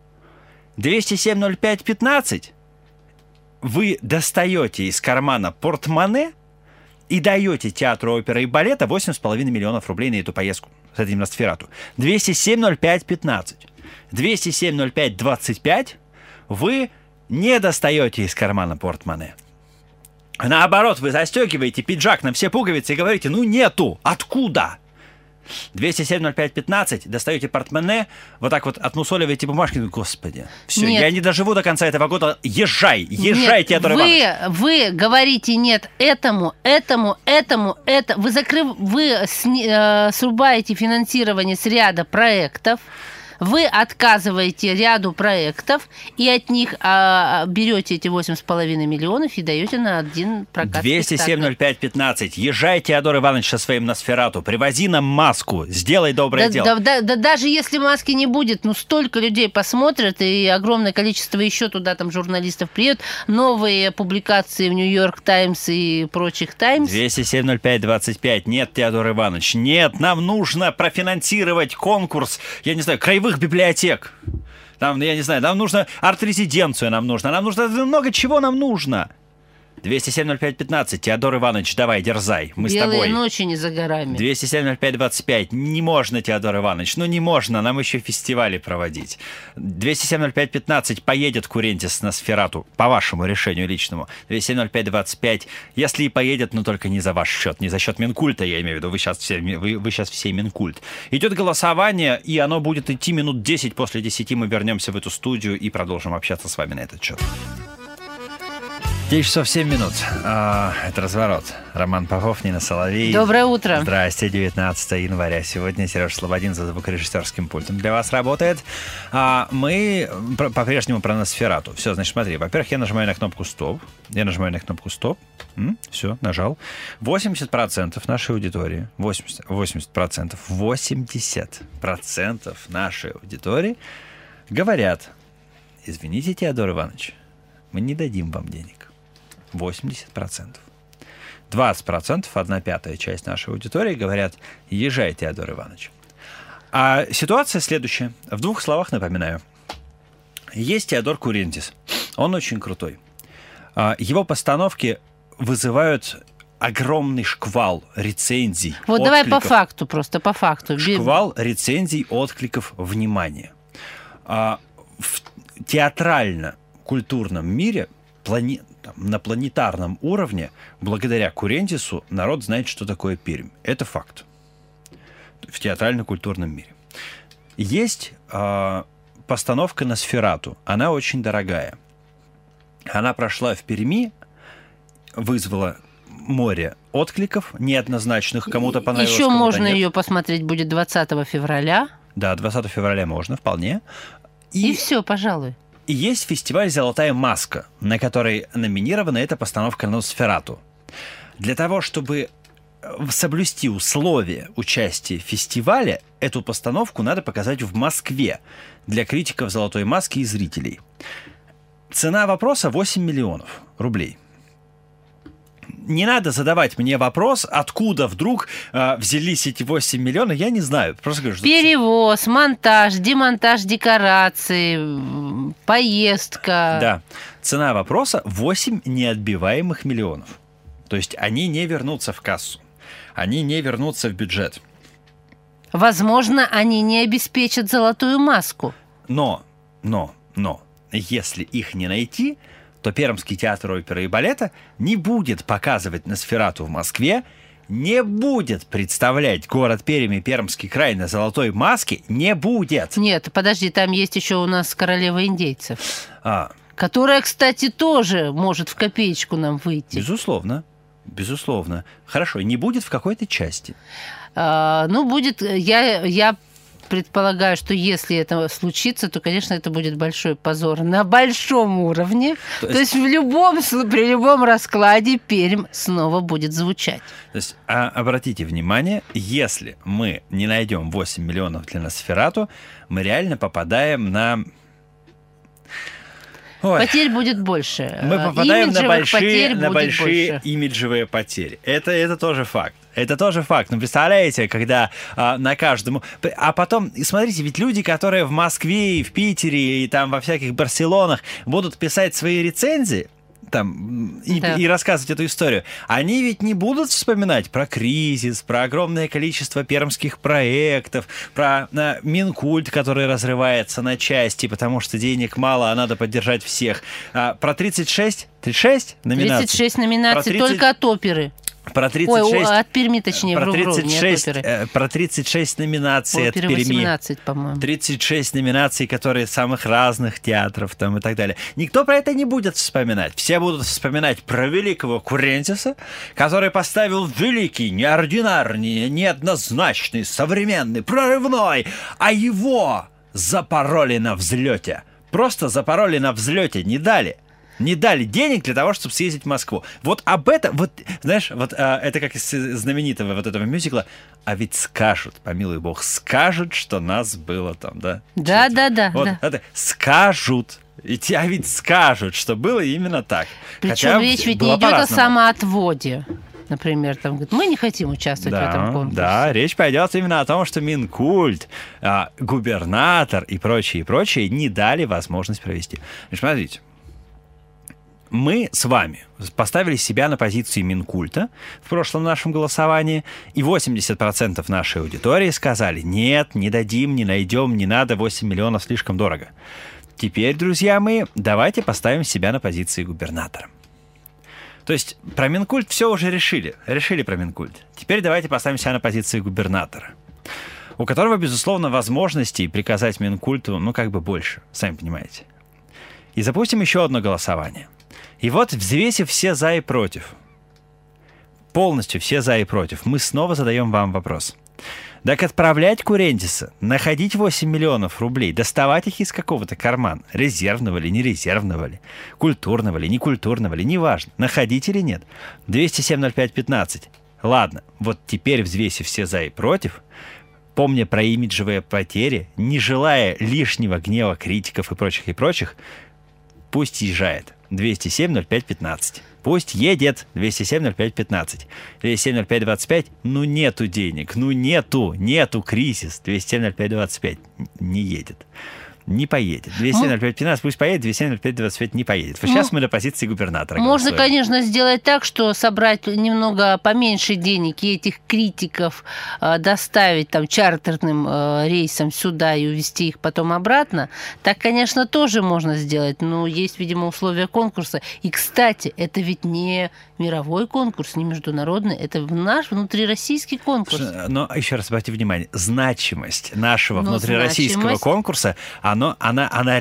207-05-15 вы достаете из кармана портмоне и даете Театру оперы и балета 8,5 миллионов рублей на эту поездку с этим Носферату. 207-05-15. 207-05-25 вы не достаете из кармана портмоне. Наоборот, вы застегиваете пиджак на все пуговицы и говорите, ну нету, откуда? 207-05-15, достаете портмоне, вот так вот отмусоливаете бумажки, господи, все, я не доживу до конца этого года, езжай, Теодор Иванович.
Вы говорите нет этому, вы срубаете финансирование с ряда проектов, вы отказываете ряду проектов и от них берете эти 8,5 миллионов и даете на один прокат.
207-05-15. Езжай, Теодор Иванович, со своим Носферату. Привози нам маску. Сделай доброе дело.
Да, даже если маски не будет, столько людей посмотрят, и огромное количество еще туда там журналистов приедут. Новые публикации в Нью-Йорк Таймс и прочих Таймс.
207-05-25. Нет, Теодор Иванович, нет. Нам нужно профинансировать конкурс, я не знаю, краевых библиотек. Там, я не знаю, нам нужно арт-резиденцию, нам нужно много чего нам нужно. 207-05-15. Теодор Иванович, давай, дерзай. Мы с тобой.
Белые ночи не за горами.
207-05-25. Не можно, Теодор Иванович. Не можно. Нам еще фестивали проводить. 207-05-15. Поедет Курентис на Носферату. По вашему решению личному. 207-05-25. Если и поедет, но только не за ваш счет. Не за счет Минкульта, я имею в виду. Вы сейчас все Минкульт. Идет голосование, и оно будет идти минут 10. После 10 мы вернемся в эту студию и продолжим общаться с вами на этот счет. 9 часов 7 минут. Это «Разворот». Роман Попов, Нина Соловей.
Доброе утро.
Здрасте, 19 января. Сегодня Сережа Слободин за звукорежиссерским пультом для вас работает. Мы по-прежнему про Носферату. Все, значит, смотри. Во-первых, я нажимаю на кнопку «Стоп». Все, нажал. 80% нашей аудитории, 80% нашей аудитории говорят: извините, Теодор Иванович, мы не дадим вам денег. 80%. 20%, 1/5 часть нашей аудитории, говорят: езжай, Теодор Иванович. А ситуация следующая. В 2 словах напоминаю. Есть Теодор Курентис. Он очень крутой. Его постановки вызывают огромный шквал рецензий.
Вот давай по факту, просто по факту.
Шквал рецензий, откликов, внимания. В театрально-культурном мире на планетарном уровне, благодаря Курентису, народ знает, что такое Пермь. Это факт. В театрально-культурном мире. Есть постановка Носферату. Она очень дорогая. Она прошла в Перми, вызвала море откликов неоднозначных. Кому-то понравилось,
еще
кому-то
можно
нет.
ее посмотреть будет 20 февраля.
Да, 20 февраля можно, вполне.
И все, пожалуй.
И есть фестиваль «Золотая маска», на который номинирована эта постановка Носферату. Для того, чтобы соблюсти условия участия в фестивале, эту постановку надо показать в Москве для критиков «Золотой маски» и зрителей. Цена вопроса 8 миллионов рублей. не надо задавать мне вопрос, откуда вдруг взялись эти 8 миллионов, я не знаю. Просто говорю, что...
Перевоз, монтаж, демонтаж декораций, поездка.
Да. Цена вопроса 8 неотбиваемых миллионов. То есть они не вернутся в кассу. Они не вернутся в бюджет.
Возможно, они не обеспечат золотую маску.
Но, если их не найти, то Пермский театр оперы и балета не будет показывать «Носферату» в Москве, не будет представлять город Пермь и Пермский край на золотой маске, не будет.
Нет, подожди, там есть еще у нас королева индейцев, которая, кстати, тоже может в копеечку нам выйти.
Безусловно. Хорошо, не будет в какой-то части.
Будет, я предполагаю, что если это случится, то, конечно, это будет большой позор на большом уровне. То есть при любом раскладе Пермь снова будет звучать.
То есть, обратите внимание, если мы не найдем 8 миллионов для «Носферату», мы реально попадаем на...
Потерь будет больше.
Мы попадаем на большие имиджевые потери. Это тоже факт. Это тоже факт. Ну, представляете, когда на каждом... А потом, смотрите, ведь люди, которые в Москве и в Питере и там во всяких Барселонах будут писать свои рецензии, и рассказывать эту историю, они ведь не будут вспоминать про кризис, про огромное количество пермских проектов, про Минкульт, который разрывается на части, потому что денег мало, а надо поддержать всех. Про 36 номинаций?
36 номинаций только от оперы.
Про 36,
от Перми, точнее,
про 36,
не от оперы.
Про 36 номинаций от Перми.
18, по-моему.
36 номинаций, которые самых разных театров там, и так далее. Никто про это не будет вспоминать. Все будут вспоминать про великого Курентиса, который поставил великий, неординарный, неоднозначный, современный, прорывной, а его запороли на взлете. Просто запороли на взлете, не дали. Не дали денег для того, чтобы съездить в Москву. Вот об этом, знаешь, это как из знаменитого этого мюзикла. А ведь скажут, помилуй бог, скажут, что нас было там, да?
Да.
Это скажут. А ведь скажут, что было именно так.
Причем речь ведь не идет о самоотводе. Например, там говорит, мы не хотим участвовать в этом конкурсе.
Да, речь пойдет именно о том, что Минкульт, губернатор и прочие не дали возможность провести. Смотрите. Мы с вами поставили себя на позиции Минкульта в прошлом нашем голосовании, и 80% нашей аудитории сказали, нет, не дадим, не найдем, не надо, 8 миллионов слишком дорого. Теперь, друзья мои, давайте поставим себя на позиции губернатора. То есть про Минкульт все уже решили про Минкульт. Теперь давайте поставим себя на позиции губернатора, у которого, безусловно, возможностей приказать Минкульту, больше, сами понимаете. И запустим еще одно голосование. И вот, взвесив все за и против, полностью все за и против, мы снова задаем вам вопрос. Так отправлять Курентиса, находить 8 миллионов рублей, доставать их из какого-то кармана, резервного ли, не резервного ли, культурного ли, не культурного ли, неважно, находить или нет. 207-05-15. Ладно, вот теперь, взвесив все за и против, помня про имиджевые потери, не желая лишнего гнева критиков и прочих, пусть езжает. 207-05-15. Пусть едет. 207-05-15. 207-05-25. Нету денег. Нету кризис. 207-05-25. Не едет. Не поедет. 207-05-15 пусть поедет, 207-05-25 не поедет. Вот сейчас мы на позиции губернатора.
Можно, конечно, сделать так, что собрать немного поменьше денег и этих критиков доставить там чартерным рейсом сюда и увезти их потом обратно. Так, конечно, тоже можно сделать, но есть, видимо, условия конкурса. И, кстати, это ведь не мировой конкурс, не международный, это наш внутрироссийский конкурс.
Но еще раз обратите внимание, значимость нашего внутрироссийского конкурса, она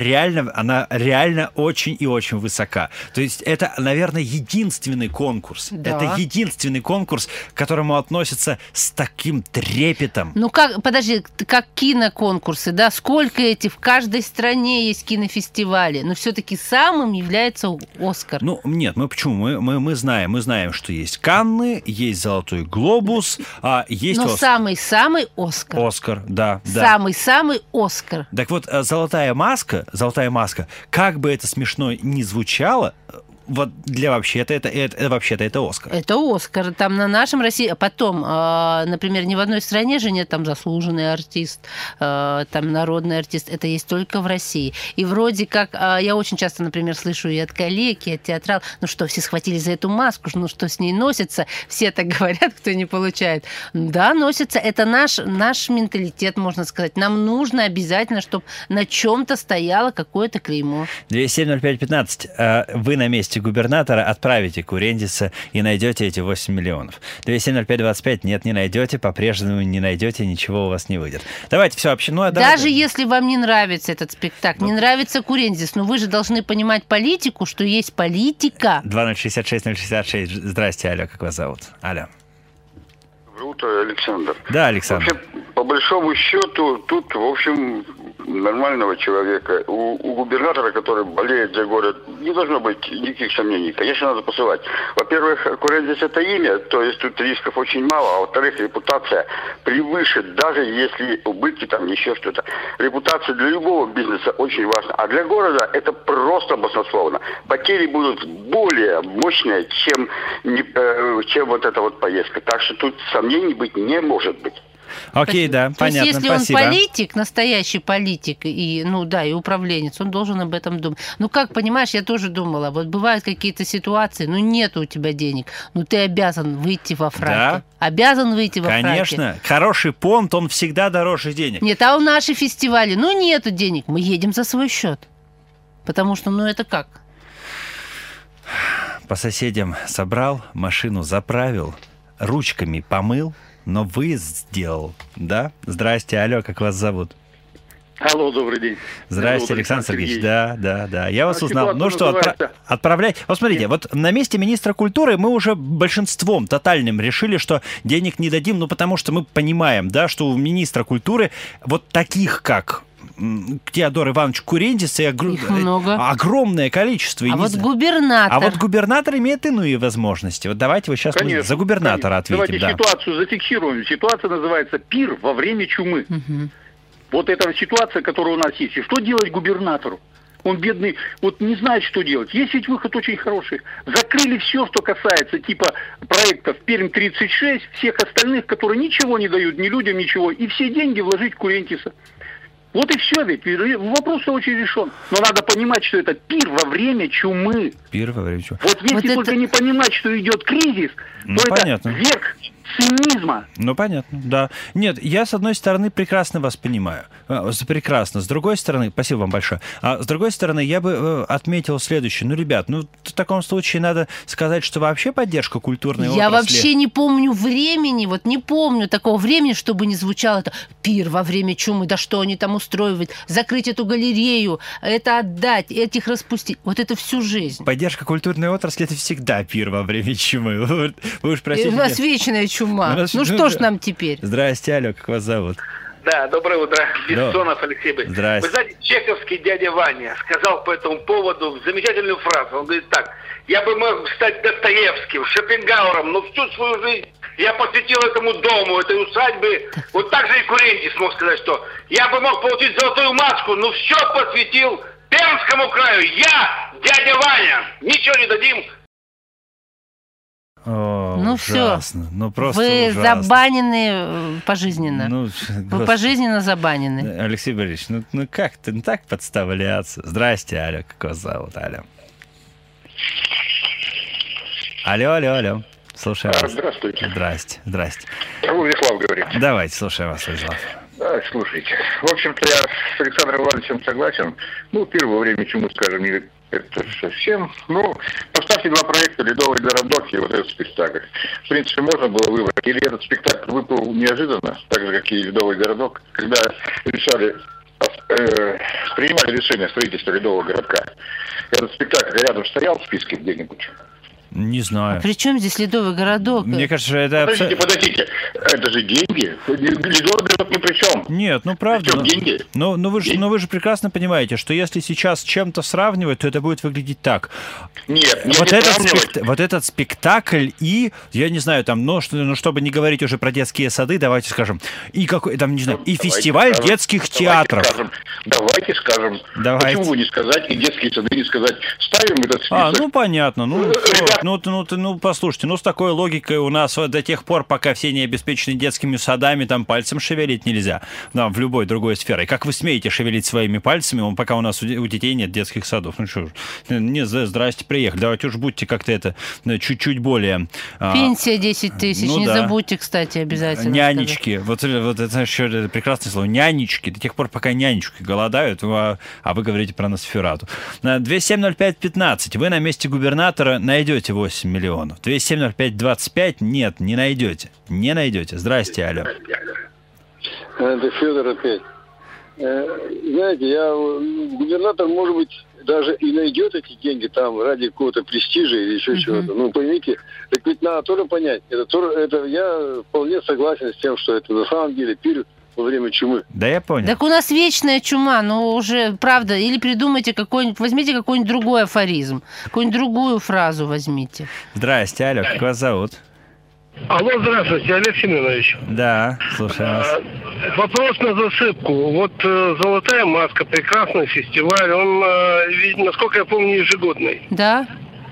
реально очень и очень высока. То есть это, наверное, единственный конкурс. Да. Это единственный конкурс, к которому относятся с таким трепетом.
Подожди, как киноконкурсы, да? Сколько в каждой стране есть кинофестивали, но все-таки самым является «Оскар».
Нет, почему? Мы знаем, что есть Канны, есть «Золотой глобус», есть
«Оскар». Но самый-самый «Оскар».
«Оскар», да.
Самый-самый «Оскар».
Так вот, «Золотая маска», как бы это смешно ни звучало, вот для вообще-то это Оскар.
Это Оскар. Там на нашем России... Потом, например, ни в одной стране же нет там заслуженный артист, там народный артист. Это есть только в России. И вроде как... Я очень часто, например, слышу и от коллег, и от театрал, ну что, все схватились за эту маску, ну что с ней носится? Все так говорят, кто не получает. Да, носится. Это наш менталитет, можно сказать. Нам нужно обязательно, чтобы на чем-то стояло какое-то клеймо.
207-05-15. Вы на месте губернатора отправите Курендиса и найдете эти 8 миллионов. 207-05-25. Нет, не найдете, по-прежнему не найдете, ничего у вас не выйдет. Давайте все вообще.
Даже если вам не нравится этот спектакль, не нравится Курендис, но вы же должны понимать политику, что есть политика.
2066-066. Здрасте, алло, как вас зовут? Алло.
Доброе утро, Александр.
Да, Александр.
Вообще, по большому счету, тут, в общем, нормального человека. У губернатора, который болеет за город, не должно быть никаких сомнений. Конечно, надо посылать. Во-первых, Курендис — это имя, то есть тут рисков очень мало. А во-вторых, репутация превыше, даже если убытки, там еще что-то. Репутация для любого бизнеса очень важна. А для города это просто баснословно. Потери будут более мощные, чем вот эта вот поездка. Так что тут сомнений быть не может быть.
Окей, да,
то
понятно,
есть, если
спасибо.
он политик, настоящий политик, и управленец, он должен об этом думать. Ну, как, понимаешь, я тоже думала, вот бывают какие-то ситуации, нету у тебя денег, ты обязан выйти во фраке.
Да?
Обязан выйти во фраке.
Конечно, хороший понт, он всегда дороже денег.
Нет, а у наши фестивали, нету денег, мы едем за свой счет. Потому что, это как?
По соседям собрал, машину заправил, ручками помыл, но выезд сделал, да? Здрасте, алло, как вас зовут?
Алло, добрый день.
Здрасте, Александр Сергеевич. Да. Я вас узнал. Ну что, отправляй. Вот смотрите, вот на месте министра культуры мы уже большинством тотальным решили, что денег не дадим, потому что мы понимаем, да, что у министра культуры вот таких, как Теодор Иванович Курендис, огромное количество.
А вот губернатор
имеет иные возможности. Вот давайте вы сейчас за губернатора ответим.
Давайте ситуацию зафиксируем. Ситуация называется «Пир во время чумы».
Угу.
Вот эта ситуация, которая у нас есть. И что делать губернатору? Он бедный, не знает, что делать. Есть ведь выход очень хороший. Закрыли все, что касается типа проектов Пермь-36, всех остальных, которые ничего не дают ни людям, ничего. И все деньги вложить в Курендиса. Вот и все, ведь вопрос очень решен. Но надо понимать, что это пир во время чумы.
Пир во время чумы.
Вот если только не понимать, что идет кризис, то
понятно.
Это верх цинизма.
Понятно, да. Нет, я, с одной стороны, прекрасно вас понимаю. Прекрасно. С другой стороны, спасибо вам большое. А с другой стороны, я бы отметил следующее. Ребят, в таком случае надо сказать, что вообще поддержка культурной отрасли...
Я вообще не помню времени, не помню такого времени, чтобы не звучало это «пир во время чумы», да что они там устроивают, закрыть эту галерею, это отдать, этих распустить. Вот это всю жизнь.
Поддержка культурной отрасли — это всегда пир во время чумы. Вы уж простите.
У нас вечная чума. Что ж нам теперь?
Здрасте, алло, как вас зовут?
Да, доброе утро. Бессонов Алексей Борисович.
Здрасте.
Вы знаете, чеховский дядя Ваня сказал по этому поводу замечательную фразу. Он говорит так: я бы мог стать Достоевским, Шопенгауэром, но всю свою жизнь я посвятил этому дому, этой усадьбе. Вот так же и Курендис мог сказать, что я бы мог получить золотую маску, но все посвятил Пермскому краю. Я, дядя Ваня, ничего не дадим.
Ужасно.
Все.
Просто
вы
ужасно.
Забанены пожизненно. Вы пожизненно забанены.
Алексей Борисович, как ты так подставляться? Здрасте, алло, как вас зовут, алло. Алло. Слушаю вас.
Здравствуйте.
Здрасте.
Владислав говорит.
Давайте, слушаю вас, Владислав.
Да, слушайте. В общем-то, я с Александром Ивановичем согласен. Пир во время чумы, скажем, не это совсем. Поставьте два проекта «Ледовый городок» и вот этот спектакль. В принципе, можно было выбрать. Или этот спектакль выпал неожиданно, так же, как и «Ледовый городок», когда принимали решение о строительстве Ледового городка. Этот спектакль рядом стоял в списке где-нибудь?
Не знаю.
А при чем здесь Ледовый городок?
Мне кажется, это...
Подождите, это же деньги. Ледовый городок ни при чем.
Нет, ну правда.
Деньги?
Но вы же прекрасно понимаете, что если сейчас с чем-то сравнивать, то это будет выглядеть так.
Нет,
Вот этот спектакль и, я не знаю, там, чтобы не говорить уже про детские сады, давайте скажем, и какой там, не знаю, и фестиваль детских театров.
Давайте скажем. Почему бы не сказать, и детские сады не сказать? Ставим этот список.
Ну понятно. Ну, послушайте, с такой логикой у нас до тех пор, пока все не обеспечены детскими садами, там пальцем шевелить нельзя. В любой другой сфере. Как вы смеете шевелить своими пальцами, пока у нас у детей нет детских садов? Ну что ж, здрасте, приехали. Давайте уж будьте как-то это чуть-чуть более...
Пенсия 10 тысяч, не забудьте, кстати, обязательно.
Нянечки. Вот это еще прекрасное слово. Нянечки. До тех пор, пока нянечки голодают, а вы говорите про Носферату. 270-515. Вы на месте губернатора найдете 8 миллионов. 270-525. Нет, не найдете. Не найдете. Здрасте, алло.
Это Федор опять. Знаете, губернатор, может быть, даже и найдет эти деньги там ради какого-то престижа или еще чего-то. Ну, поймите, так ведь надо тоже понять. Это я вполне согласен с тем, что это на самом деле пир во время чумы.
Да, я понял.
Так у нас вечная чума, уже, правда, или придумайте возьмите какой-нибудь другой афоризм, какую-нибудь другую фразу возьмите.
Здрасте, алло, как вас зовут?
Алло, здравствуйте, Олег Семенович.
Да, слушаю вас.
Вопрос на засыпку. Вот «Золотая маска», прекрасный фестиваль, он, насколько я помню, ежегодный.
Да.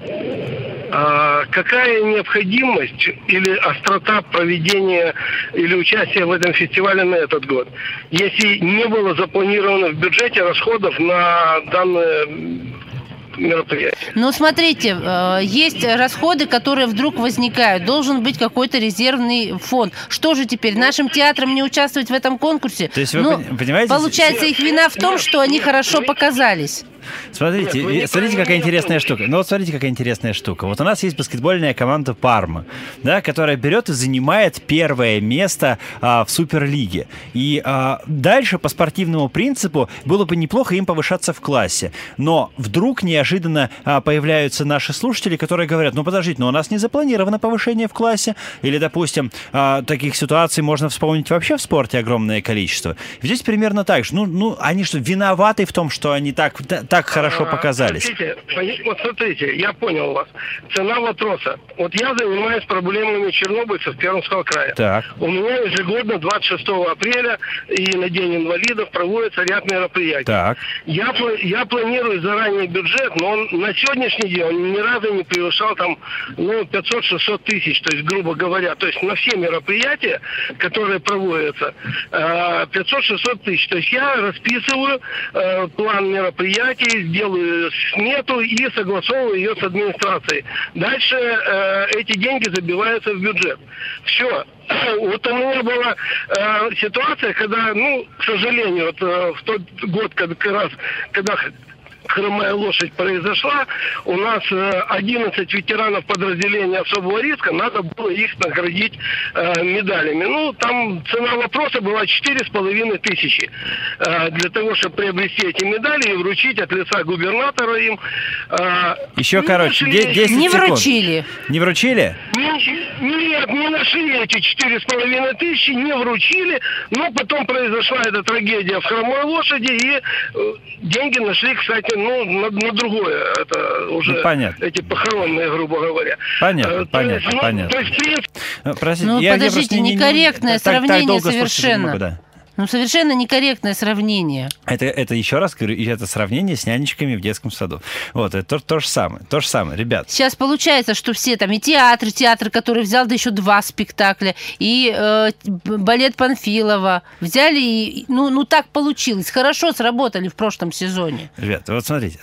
Какая необходимость или острота проведения или участия в этом фестивале на этот год, если не было запланировано в бюджете расходов на данное мероприятие?
Ну, смотрите, есть расходы, которые вдруг возникают. Должен быть какой-то резервный фонд. Что же теперь, нашим театрам не участвовать в этом конкурсе?
То есть вы понимаете?
Получается, их вина в том, что они хорошо показались.
Смотрите, какая интересная штука. Смотрите, какая интересная штука. Вот у нас есть баскетбольная команда Парма, да, которая берет и занимает первое место в Суперлиге. И дальше по спортивному принципу было бы неплохо им повышаться в классе. Но вдруг неожиданно появляются наши слушатели, которые говорят: подождите, у нас не запланировано повышение в классе. Или, допустим, таких ситуаций можно вспомнить вообще в спорте огромное количество. Здесь примерно так же. Они что, виноваты в том, что они так хорошо показались?
Смотрите, я понял вас. Цена вопроса. Вот я занимаюсь проблемами чернобыльцев Пермского края. Так. У меня ежегодно 26 апреля и на День инвалидов проводится ряд мероприятий. Так. Я планирую заранее бюджет, но он на сегодняшний день он ни разу не превышал 500-600 тысяч, то есть, грубо говоря, то есть на все мероприятия, которые проводятся, 500-600 тысяч. То есть я расписываю план мероприятий, делаю смету и согласовываю ее с администрацией. Дальше эти деньги забиваются в бюджет. Все. Вот у меня была ситуация, когда, к сожалению, в тот год, когда хромая лошадь произошла, у нас 11 ветеранов подразделения особого риска, надо было их наградить медалями. Там цена вопроса была 4,5 тысячи для того, чтобы приобрести эти медали и вручить от лица губернатора им.
Еще, 10 секунд.
Не вручили.
Не вручили?
Нет, не нашли эти 4,5 тысячи, не вручили, но потом произошла эта трагедия в хромой лошади, и деньги нашли, кстати, на другое, это уже эти похоронные, грубо говоря.
Понятно.
То есть, в принципе...
Простите,
подождите, некорректное сравнение совершенно. Совершенно некорректное сравнение.
Это еще раз говорю, это сравнение с нянечками в детском саду. Вот, это то же самое, ребят.
Сейчас получается, что все там, и театр, который взял еще 2 спектакля, и балет Панфилова взяли, и, так получилось. Хорошо сработали в прошлом сезоне.
Ребят, вот смотрите,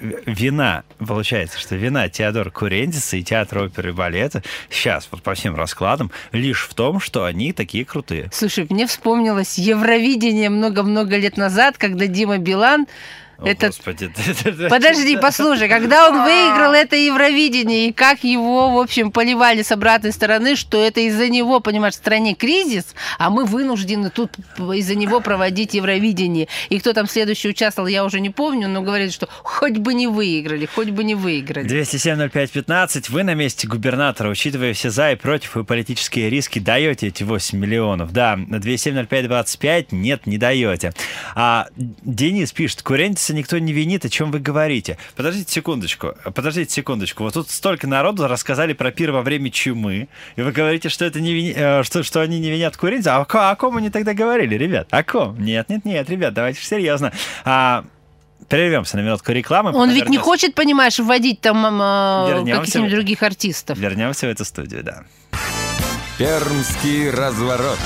получается, что вина Теодора Курендиса и театра оперы и балета сейчас, вот по всем раскладам, лишь в том, что они такие крутые.
Слушай, мне вспомнилось Евровидение много-много лет назад, когда Дима Билан Господи. Подожди, послушай, когда он выиграл это Евровидение, и как его, в общем, поливали с обратной стороны, что это из-за него, понимаешь, в стране кризис, а мы вынуждены тут из-за него проводить Евровидение. И кто там следующий участвовал, я уже не помню, но говорили, что хоть бы не выиграли, хоть бы не выиграли.
207-05-15. Вы на месте губернатора, учитывая все за и против и политические риски, даете эти 8 миллионов? Да. 207-05-25. Нет, не даете. Денис пишет, курентиса никто не винит, о чем вы говорите. Подождите секундочку. Вот тут столько народу рассказали про пир во время чумы, и вы говорите, что это что они не винят курентиса. О ком они тогда говорили, ребят? О ком? Нет, ребят, давайте серьезно. Прервемся на минутку рекламы.
Он ведь не хочет, понимаешь, вводить там каких-нибудь других артистов.
Вернемся в эту студию, да.
Пермский разворот.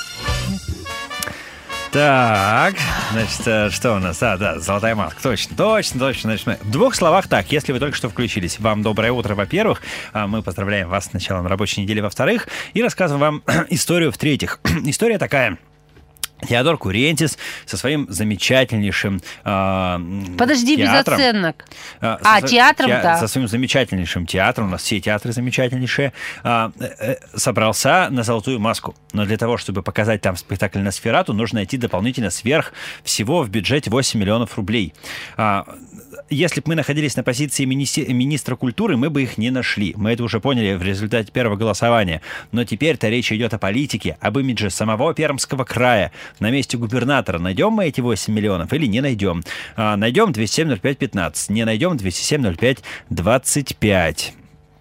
Так, значит, что у нас? Да, золотая маска. Точно. Значит, в двух словах так, если вы только что включились. Вам доброе утро, во-первых. Мы поздравляем вас с началом рабочей недели, во-вторых. И рассказываем вам историю, в-третьих. История такая. Теодор Курентис со своим замечательнейшим
Подожди,
театром.
Без оценок. Театром-то.
Со своим замечательнейшим театром, у нас все театры замечательнейшие, собрался на «Золотую маску». Но для того, чтобы показать там спектакль «Носферату», нужно найти дополнительно сверх всего в бюджете 8 миллионов рублей. Если бы мы находились на позиции министра культуры, мы бы их не нашли. Мы это уже поняли в результате первого голосования. Но теперь-то речь идет о политике, об имидже самого Пермского края. На месте губернатора найдем мы эти 8 миллионов или не найдем? Найдем 207-05-15, не найдем 207-05-25.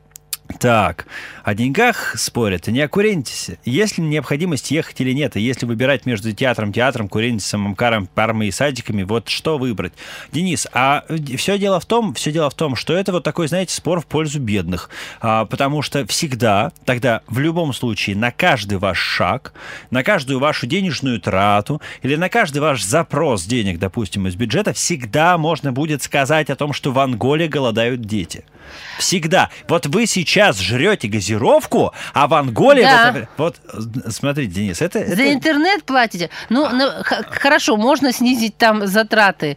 Так, о деньгах спорят, не о Курентисе. Есть ли необходимость ехать или нет? И если выбирать между театром, Курентисом, Амкаром, Пармой и садиками, вот что выбрать? Денис, все дело в том, что это вот такой, знаете, спор в пользу бедных. Потому что всегда, тогда в любом случае, на каждый ваш шаг, на каждую вашу денежную трату или на каждый ваш запрос денег, допустим, из бюджета, всегда можно будет сказать о том, что в Анголе голодают дети. Всегда. Вот вы сейчас жрете газировку, а в Анголе...
Да.
Вот, смотрите, Денис, это...
За интернет платите? Хорошо, можно снизить там затраты,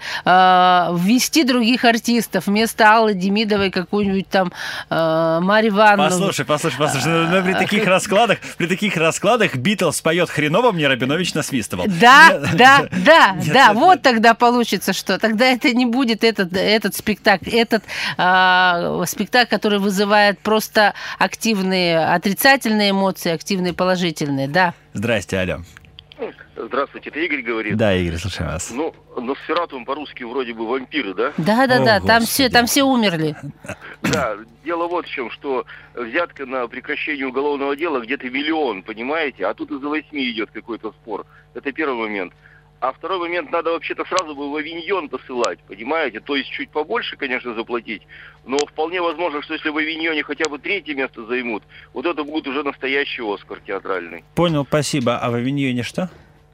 ввести других артистов, вместо Аллы Демидовой какую-нибудь там Марью Ивановну.
Послушай, но при таких раскладах Битлз поет хреново, мне Рабинович насвистывал.
Да, вот тогда получится, что тогда это не будет этот спектакль, спектакль, который вызывает просто активные отрицательные эмоции, активные положительные, да.
Здрасте, алло.
Здравствуйте, это Игорь говорит.
Да, Игорь, слушаю вас.
Носферату по-русски вроде бы вампиры, да?
Да, там все умерли.
Да, дело вот в чем, что взятка на прекращение уголовного дела где-то 1 миллион, понимаете? А тут из-за 8 идет какой-то спор. Это первый момент. А второй момент, надо вообще-то сразу бы в Авиньон посылать, понимаете? То есть чуть побольше, конечно, заплатить, но вполне возможно, что если в Авиньоне хотя бы 3-е место займут, вот это будет уже настоящий Оскар театральный.
Понял, спасибо. А в Авиньоне что?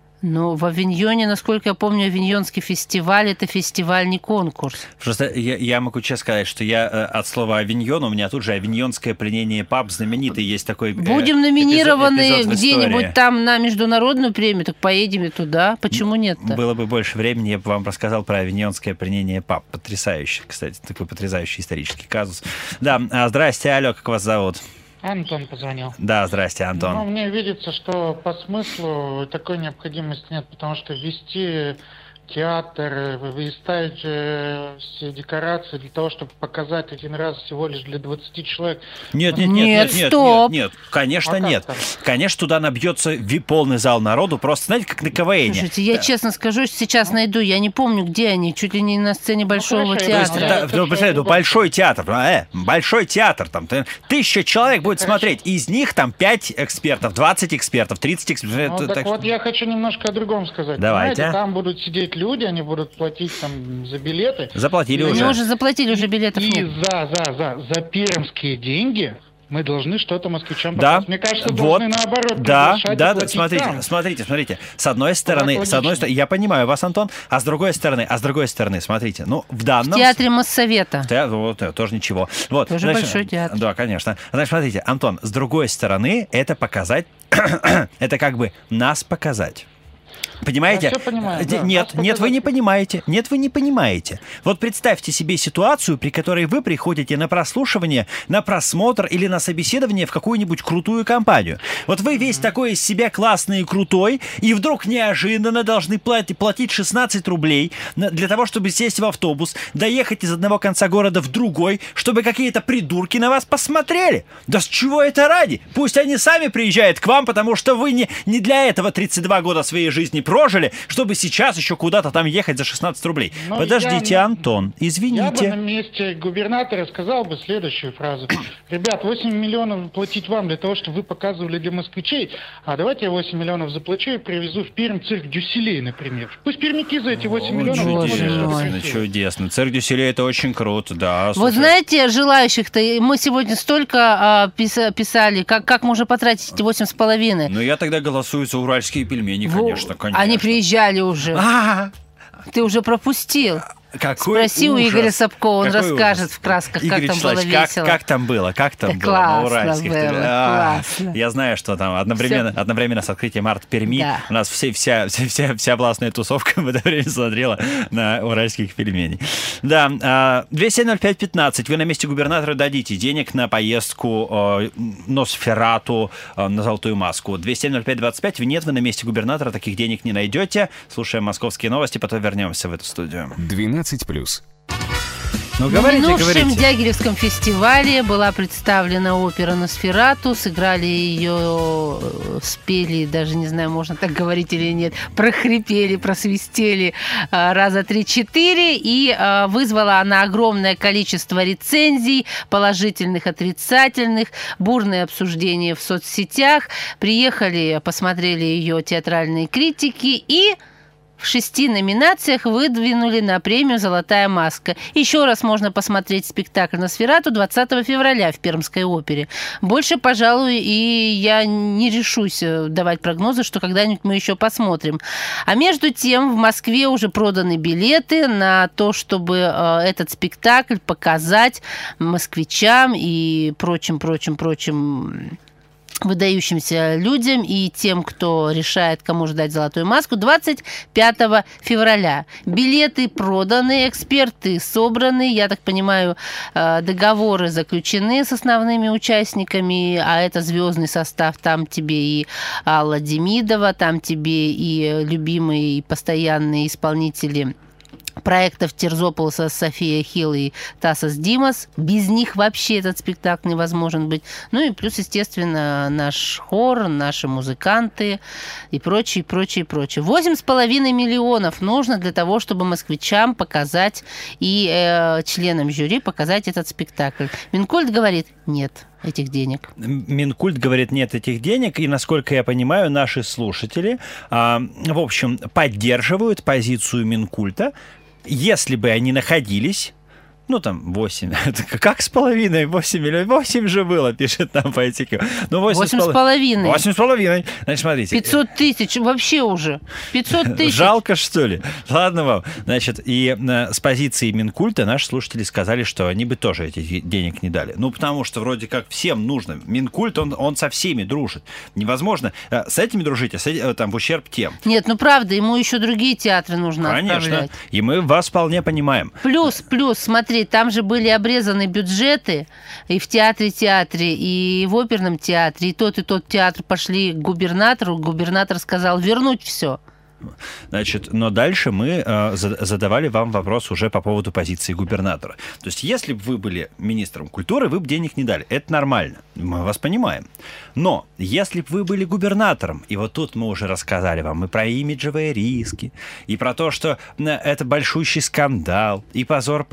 В Авиньоне, насколько я помню, Авиньонский фестиваль – это фестиваль, не конкурс.
Просто я могу честно сказать, что я от слова «авиньон», у меня тут же «Авиньонское пленение паб» знаменитый есть такой.
Будем номинированы где-нибудь там на международную премию, так поедем и туда. Почему нет-то?
Было бы больше времени, я бы вам рассказал про «Авиньонское пленение паб». Потрясающий, кстати, такой потрясающий исторический казус. Да, здрасте, алло, как вас зовут?
Антон позвонил.
Да, здрасте, Антон.
Мне видится, что по смыслу такой необходимости нет, потому что вести театр, и ставить же все декорации для того, чтобы показать один раз всего лишь для 20 человек.
Нет, конечно, нет. Конечно, туда набьется полный зал народу, просто, знаете, как на КВН.
Слушайте, я честно скажу, сейчас найду, я не помню, где они, чуть ли не на сцене Большого театра.
Большой театр, там 1000 человек будет смотреть, из них там 5 экспертов, 20 экспертов, 30 экспертов.
Так вот, я хочу немножко о другом сказать.
Давайте.
Понимаете, там будут сидеть люди, они будут платить там за билеты.
Заплатили уже.
Они уже заплатили, уже билетов нет.
И за пермские деньги мы должны что-то москвичам показать. Мне кажется, должны наоборот приглашать и платить.
Смотрите. С одной стороны, я понимаю вас, Антон, а с другой стороны, смотрите, в данном...
В театре Моссовета.
Тоже ничего.
Тоже большой театр.
Да, конечно. Значит, смотрите, Антон, с другой стороны, это показать, это как бы нас показать. Понимаете?
Я все понимаю, да.
Нет, вы не понимаете. Нет, вы не понимаете. Вот представьте себе ситуацию, при которой вы приходите на прослушивание, на просмотр или на собеседование в какую-нибудь крутую компанию. Вот вы весь такой из себя классный и крутой, и вдруг неожиданно должны платить 16 рублей для того, чтобы сесть в автобус, доехать из одного конца города в другой, чтобы какие-то придурки на вас посмотрели. Да с чего это ради? Пусть они сами приезжают к вам, потому что вы не для этого 32 года своей жизни прожили, чтобы сейчас еще куда-то там ехать за 16 рублей. Но подождите, Антон, извините.
Я бы на месте губернатора сказал бы следующую фразу. Ребят, 8 миллионов платить вам для того, чтобы вы показывали для москвичей, а давайте я 8 миллионов заплачу и привезу в Пермь цирк Дюсселей, например. Пусть пермяки за эти 8 миллионов...
Чудесно. Цирк Дюсселей — это очень круто, да.
Вот знаете, желающих-то, мы сегодня столько писали, как можно потратить эти 8,5.
Ну, я тогда голосую за уральские пельмени, конечно.
Они приезжали уже. Ты уже пропустил. Спроси у Игоря Сапкова, он расскажет в красках,
Игорь
как там было весело.
Как там было на уральских?
Классно.
Я знаю, что там одновременно с открытием арт-Перми у нас вся областная тусовка в это время смотрела на уральских пельменей. Да, 270-5-15. Вы на месте губернатора дадите денег на поездку Носферату на Золотую Маску. 270-5-25. Нет, вы на месте губернатора таких денег не найдете. Слушаем московские новости, потом вернемся в эту студию.
12+.
Ну, на минувшем Дягилевском фестивале была представлена опера «Носферату». Сыграли ее, спели, даже не знаю, можно так говорить или нет, прохрипели, просвистели раза 3-4. И вызвала она огромное количество рецензий, положительных, отрицательных, бурные обсуждения в соцсетях. Приехали, посмотрели ее театральные критики и... в 6 номинациях выдвинули на премию «Золотая маска». Еще раз можно посмотреть спектакль «Носферату» 20 февраля в Пермской опере. Больше, пожалуй, и я не решусь давать прогнозы, что когда-нибудь мы еще посмотрим. А между тем в Москве уже проданы билеты на то, чтобы этот спектакль показать москвичам и прочим выдающимся людям и тем, кто решает, кому ждать «Золотую маску», 25 февраля. Билеты проданы, эксперты собраны, я так понимаю, договоры заключены с основными участниками, а это звездный состав, там тебе и Алла Демидова, там тебе и любимые и постоянные исполнители проектов Терзополоса, София Хилл и Тасос Димас. Без них вообще этот спектакль невозможен быть. Ну и плюс, естественно, наш хор, наши музыканты и прочее. 8,5 миллионов нужно для того, чтобы москвичам показать и членам жюри показать этот спектакль. Минкульт говорит, нет этих денег.
Минкульт говорит, нет этих денег, и, насколько я понимаю, наши слушатели, в общем, поддерживают позицию Минкульта. Если бы они находились, ну, там, 8, как с половиной, 8 миллионов, 8 же было, пишет нам по этике.
8,5.
8,5. Значит, смотрите.
500 тысяч, вообще уже. 500 тысяч.
Жалко, что ли? Ладно вам. Значит, и с позиции Минкульта наши слушатели сказали, что они бы тоже этих денег не дали. Ну, потому что вроде как всем нужно. Минкульт, он со всеми дружит. Невозможно с этими дружить, а там в ущерб тем.
Нет, ну правда, ему еще другие театры нужно отправлять.
Конечно. И мы вас вполне понимаем.
Плюс, смотри, там же были обрезаны бюджеты и в театре, и в оперном театре. И тот театр пошли к губернатору. Губернатор сказал вернуть все.
Значит, но дальше мы задавали вам вопрос уже по поводу позиции губернатора. То есть, если бы вы были министром культуры, вы бы денег не дали. Это нормально. Мы вас понимаем. Но если бы вы были губернатором, и вот тут мы уже рассказали вам и про имиджевые риски, и про то, что это большущий скандал, и позор,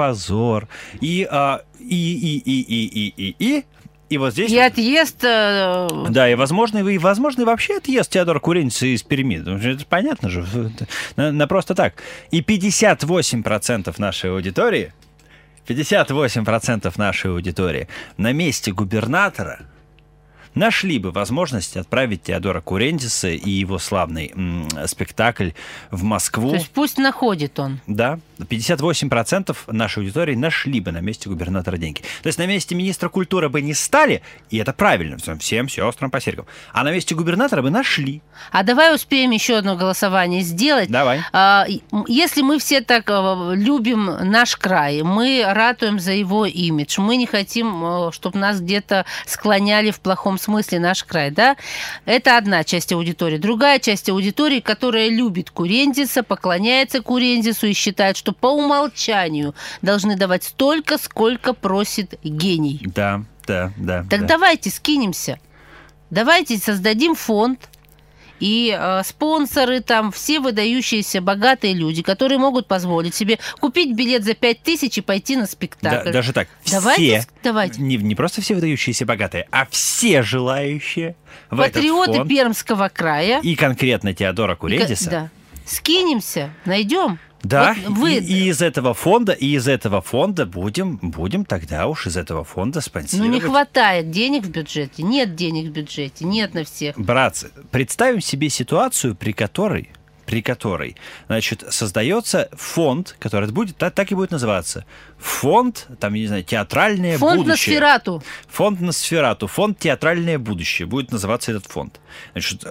и вот здесь...
И отъезд...
Да, и возможный вообще отъезд Теодора Куреница из Перми. Это понятно же. На просто так. И 58% нашей аудитории на месте губернатора нашли бы возможность отправить Теодора Курентиса и его славный спектакль в Москву.
То есть пусть находит он.
Да, 58% нашей аудитории нашли бы на месте губернатора деньги. То есть на месте министра культуры бы не стали, и это правильно, всем сестрам по серьгам, а на месте губернатора бы нашли.
А давай успеем еще одно голосование сделать.
Давай.
Если мы все так любим наш край, мы ратуем за его имидж, мы не хотим, чтобы нас где-то склоняли в плохом смысле наш край, да? Это одна часть аудитории. Другая часть аудитории, которая любит Курентиса, поклоняется Курентису и считает, что по умолчанию должны давать столько, сколько просит гений.
Да. Так
давайте скинемся. Давайте создадим фонд. И спонсоры там, все выдающиеся богатые люди, которые могут позволить себе купить билет за 5000 и пойти на спектакль.
Даже так.
Давайте.
Не просто все выдающиеся богатые, а все желающие в
патриоты
этот фонд,
Пермского края.
И конкретно Теодора Курентиса.
Да. Скинемся, найдем.
Да, вот и из этого фонда будем тогда уж из этого фонда спонсировать.
Не хватает денег в бюджете, нет денег в бюджете, нет на всех.
Братцы, представим себе ситуацию, при которой, значит, создается фонд, который будет, так и будет называться. Фонд, там, не знаю, театральное
фонд
будущее.
Фонд
Носферату. Фонд театральное будущее. Будет называться этот фонд. Значит,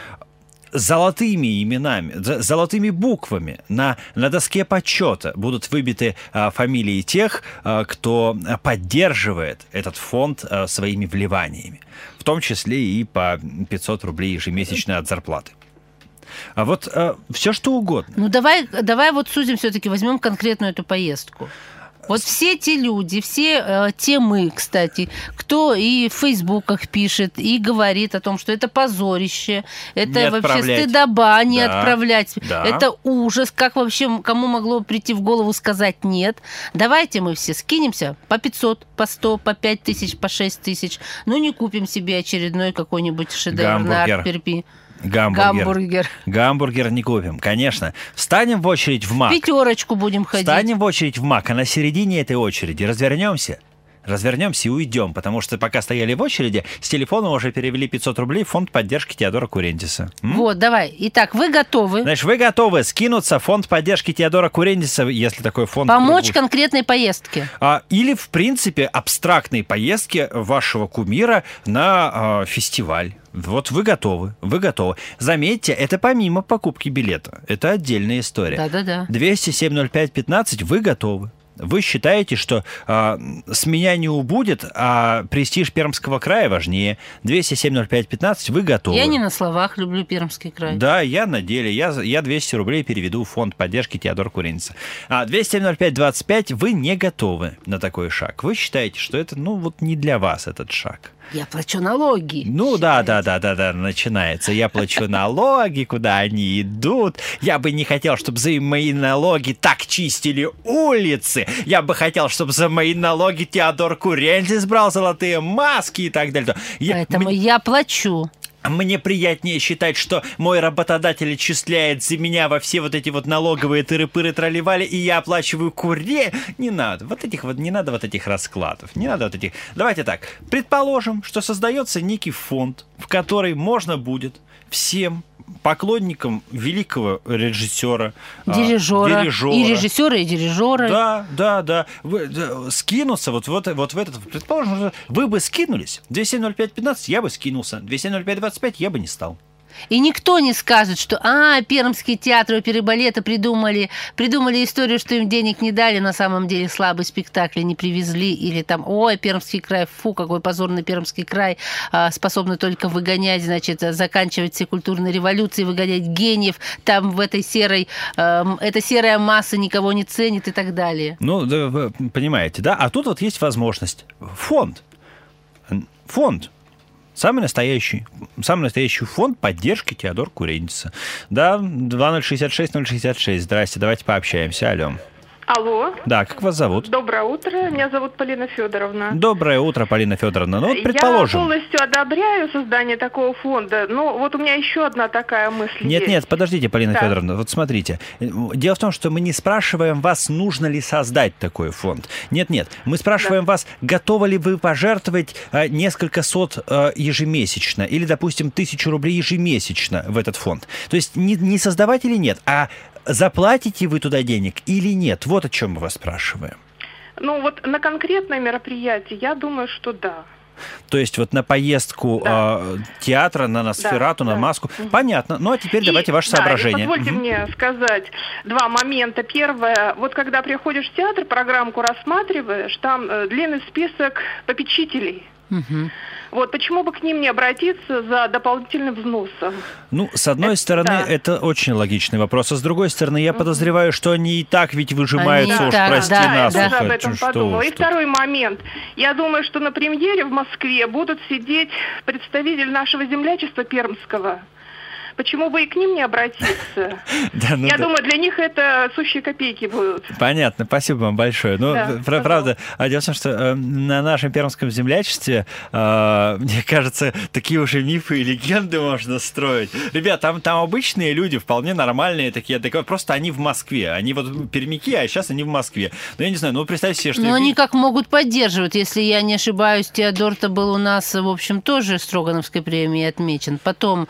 золотыми именами, золотыми буквами на доске почета будут выбиты фамилии тех, кто поддерживает этот фонд своими вливаниями. В том числе и по 500 рублей ежемесячно от зарплаты. А вот все что угодно.
Давай вот сузим все-таки, возьмем конкретную эту поездку. Вот все те люди, все те мы, кстати, кто и в фейсбуках пишет, и говорит о том, что это позорище, это вообще стыдоба не отправлять, это ужас, как вообще, кому могло прийти в голову сказать нет. Давайте мы все скинемся по 500, по 100, по 5000, по 6000, не купим себе очередной какой-нибудь шедевр на Арт-Перпи.
Гамбургер не купим, конечно. Встанем в очередь в МАК.
Пятерочку будем ходить.
Встанем в очередь в МАК, а на середине этой очереди развернемся и уйдем, потому что пока стояли в очереди, с телефона уже перевели 500 рублей в фонд поддержки Теодора Курентиса.
Вот, давай. Итак, вы готовы?
Значит, вы готовы скинуться в фонд поддержки Теодора Курентиса, если такой фонд...
Помочь конкретной поездке.
Или, в принципе, абстрактной поездке вашего кумира на фестиваль. Вот вы готовы. Заметьте, это помимо покупки билета. Это отдельная история.
Да.
207-05-15, вы готовы. Вы считаете, что с меня не убудет, а престиж Пермского края важнее. 207-05-15, вы готовы.
Я не на словах люблю Пермский край.
Да, я на деле. Я 200 рублей переведу в фонд поддержки Теодора Курентиса. 207-05-25, вы не готовы на такой шаг. Вы считаете, что это, не для вас этот шаг.
Я плачу налоги.
Да, начинается. Я плачу налоги, куда они идут. Я бы не хотел, чтобы за мои налоги так чистили улицы. Я бы хотел, чтобы за мои налоги Теодор Курентис брал золотые маски и так далее.
Поэтому я плачу.
Мне приятнее считать, что мой работодатель отчисляет за меня во все вот эти вот налоговые тыры-пыры тролливали, и я оплачиваю Не надо. Не надо вот этих раскладов. Не надо вот этих. Давайте так. Предположим, что создается некий фонд, в который можно будет всем поклонникам великого режиссера,
дирижера. И режиссера, и дирижера.
Да. Скинуться вот в этот... Предположим, вы бы скинулись. 207-05-15 я бы скинулся. 207-05-25 я бы не стал.
И никто не скажет, что пермские театры, оперы, балета придумали историю, что им денег не дали, на самом деле слабый спектакль не привезли, или там, Пермский край, какой позорный Пермский край, способны только выгонять, заканчивать все культурные революции, выгонять гениев, там эта серая масса никого не ценит и так далее.
Да, вы понимаете, да? А тут вот есть возможность. Фонд. Самый настоящий фонд поддержки Теодора Курентиса. Да, 2066-066. Здрасте, давайте пообщаемся. Алло.
Алло.
Да, как вас зовут?
Доброе утро, меня зовут Полина Федоровна.
Доброе утро, Полина Федоровна. Ну, вот предположим.
Я полностью одобряю создание такого фонда, но вот у меня еще одна такая мысль есть.
Нет, подождите, Полина Федоровна, вот смотрите. Дело в том, что мы не спрашиваем вас, нужно ли создать такой фонд. Нет, мы спрашиваем вас, готовы ли вы пожертвовать несколько сот ежемесячно или, допустим, 1000 рублей ежемесячно в этот фонд. То есть не создавать или нет, а заплатите вы туда денег или нет? Вот о чем мы вас спрашиваем.
Ну вот на конкретное мероприятие, я думаю, что да.
То есть вот на поездку театра, на Носферату, на маску. Понятно. Ну а теперь давайте ваше соображение.
Позвольте мне сказать два момента. Первое, вот когда приходишь в театр, программку рассматриваешь, там длинный список попечителей. Вот почему бы к ним не обратиться за дополнительным взносом?
Ну, с одной стороны, это очень логичный вопрос, а с другой стороны, я подозреваю, что они и так ведь выжимаются, уж прости нас.
Я об этом подумала. И второй момент. Я думаю, что на премьере в Москве будут сидеть представители нашего землячества пермского. Почему бы и к ним не обратиться? Я думаю, для них это сущие копейки будут.
Понятно, спасибо вам большое. Ну, правда, дело в том, что на нашем пермском землячестве, мне кажется, такие уже мифы и легенды можно строить. Ребят, там обычные люди, вполне нормальные такие, просто они в Москве. Они вот пермяки, а сейчас они в Москве. Ну, я не знаю, представьте себе, что...
Ну, они как могут поддерживать, если я не ошибаюсь, Теодор-то был у нас, в общем, тоже Строгановской премией отмечен. Потом...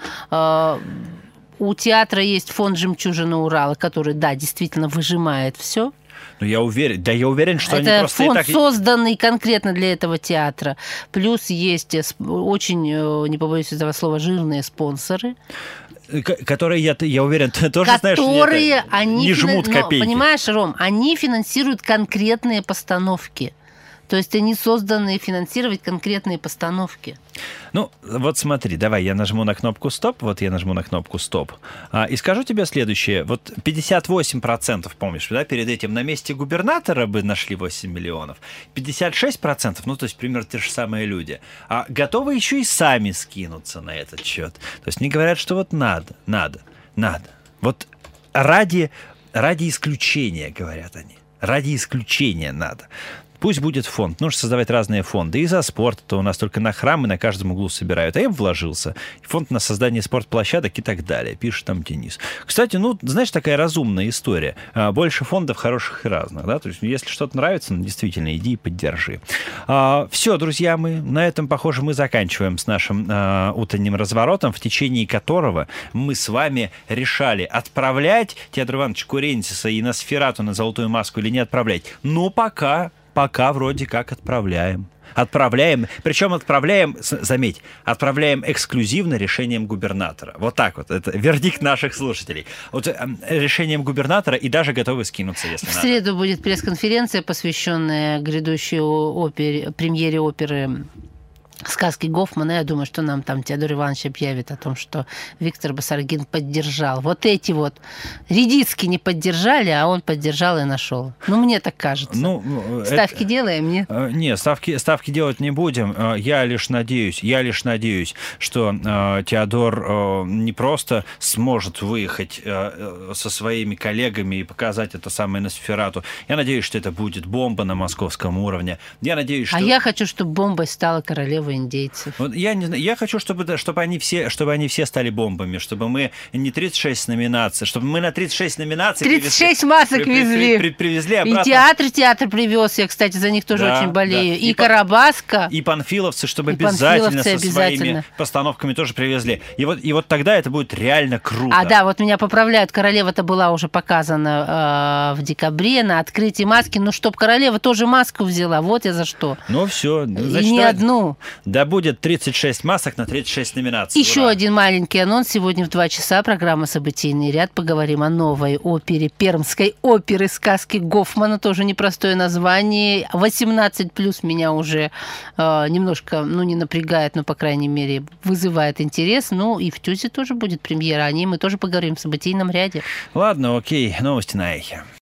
У театра есть фонд «Жемчужина Урала», который, да, действительно выжимает все.
Ну, я уверен, что
это
они просто
фонд, созданный конкретно для этого театра. Плюс есть очень, не побоюсь этого слова, жирные спонсоры.
Которые, я уверен, ты тоже знаешь, не жмут копейки.
Понимаешь, Ром, они финансируют конкретные постановки. То есть они созданы финансировать конкретные постановки.
Ну, вот смотри, давай я нажму на кнопку «Стоп». Вот я нажму на кнопку «Стоп». И скажу тебе следующее. Вот 58%, помнишь, да, перед этим на месте губернатора бы нашли 8 миллионов. 56%, ну, то есть примерно те же самые люди, готовы еще и сами скинуться на этот счет. То есть мне говорят, что вот надо. Вот ради исключения, говорят они. Ради исключения надо. Пусть будет фонд. Нужно создавать разные фонды. И за спорт-то у нас только на храмы на каждом углу собирают. А я бы вложился. Фонд на создание спортплощадок и так далее. Пишет там Денис. Кстати, ну, знаешь, такая разумная история. Больше фондов хороших и разных. Да? То есть, если что-то нравится, ну, действительно, иди и поддержи. Все, друзья, на этом, похоже, мы заканчиваем с нашим утренним разворотом, в течение которого мы с вами решали, отправлять Теодора Ивановича Курентиса и Носферату на золотую маску или не отправлять. Но пока вроде как отправляем. Причем заметь, отправляем эксклюзивно решением губернатора. Вот так вот. Это вердикт наших слушателей. Вот решением губернатора и даже готовы скинуться, если надо.
В среду будет пресс-конференция, посвященная грядущей премьере оперы «Сказки Гофмана». Я думаю, что нам там Теодор Иванович объявит о том, что Виктор Басаргин поддержал. Вот эти вот Редицкий не поддержали, а он поддержал и нашел. Ну, мне так кажется. Ставки делаем, нет?
Нет, ставки делать не будем. Я лишь надеюсь, что Теодор не просто сможет выехать со своими коллегами и показать это самое Носферату. Я надеюсь, что это будет бомба на московском уровне. Я надеюсь, что...
А я хочу, чтобы бомбой стала королева индейцев.
Вот я не знаю, я хочу, чтобы они все стали бомбами, чтобы мы не 36 номинаций, чтобы мы на 36 номинаций
36 масок везли.
Привезли обратно.
И театр привез, я, кстати, за них тоже очень болею. И Карабаска.
И панфиловцы, чтобы обязательно со своими постановками тоже привезли. И вот тогда это будет реально круто.
Да, вот меня поправляют, королева-то была уже показана в декабре на открытии маски, ну, чтоб королева тоже маску взяла, вот я за что.
Ну, все.
И не одну.
Да будет 36 масок на 36 номинаций.
Еще один маленький анонс. Сегодня в 2 часа программа «Событийный ряд». Поговорим о новой опере, пермской оперы «Сказки Гофмана». Тоже непростое название. 18+ меня уже немножко, не напрягает, но, по крайней мере, вызывает интерес. Ну, и в ТЮЗе тоже будет премьера. О ней мы тоже поговорим в «Событийном ряде».
Ладно, окей. Новости на Эхе.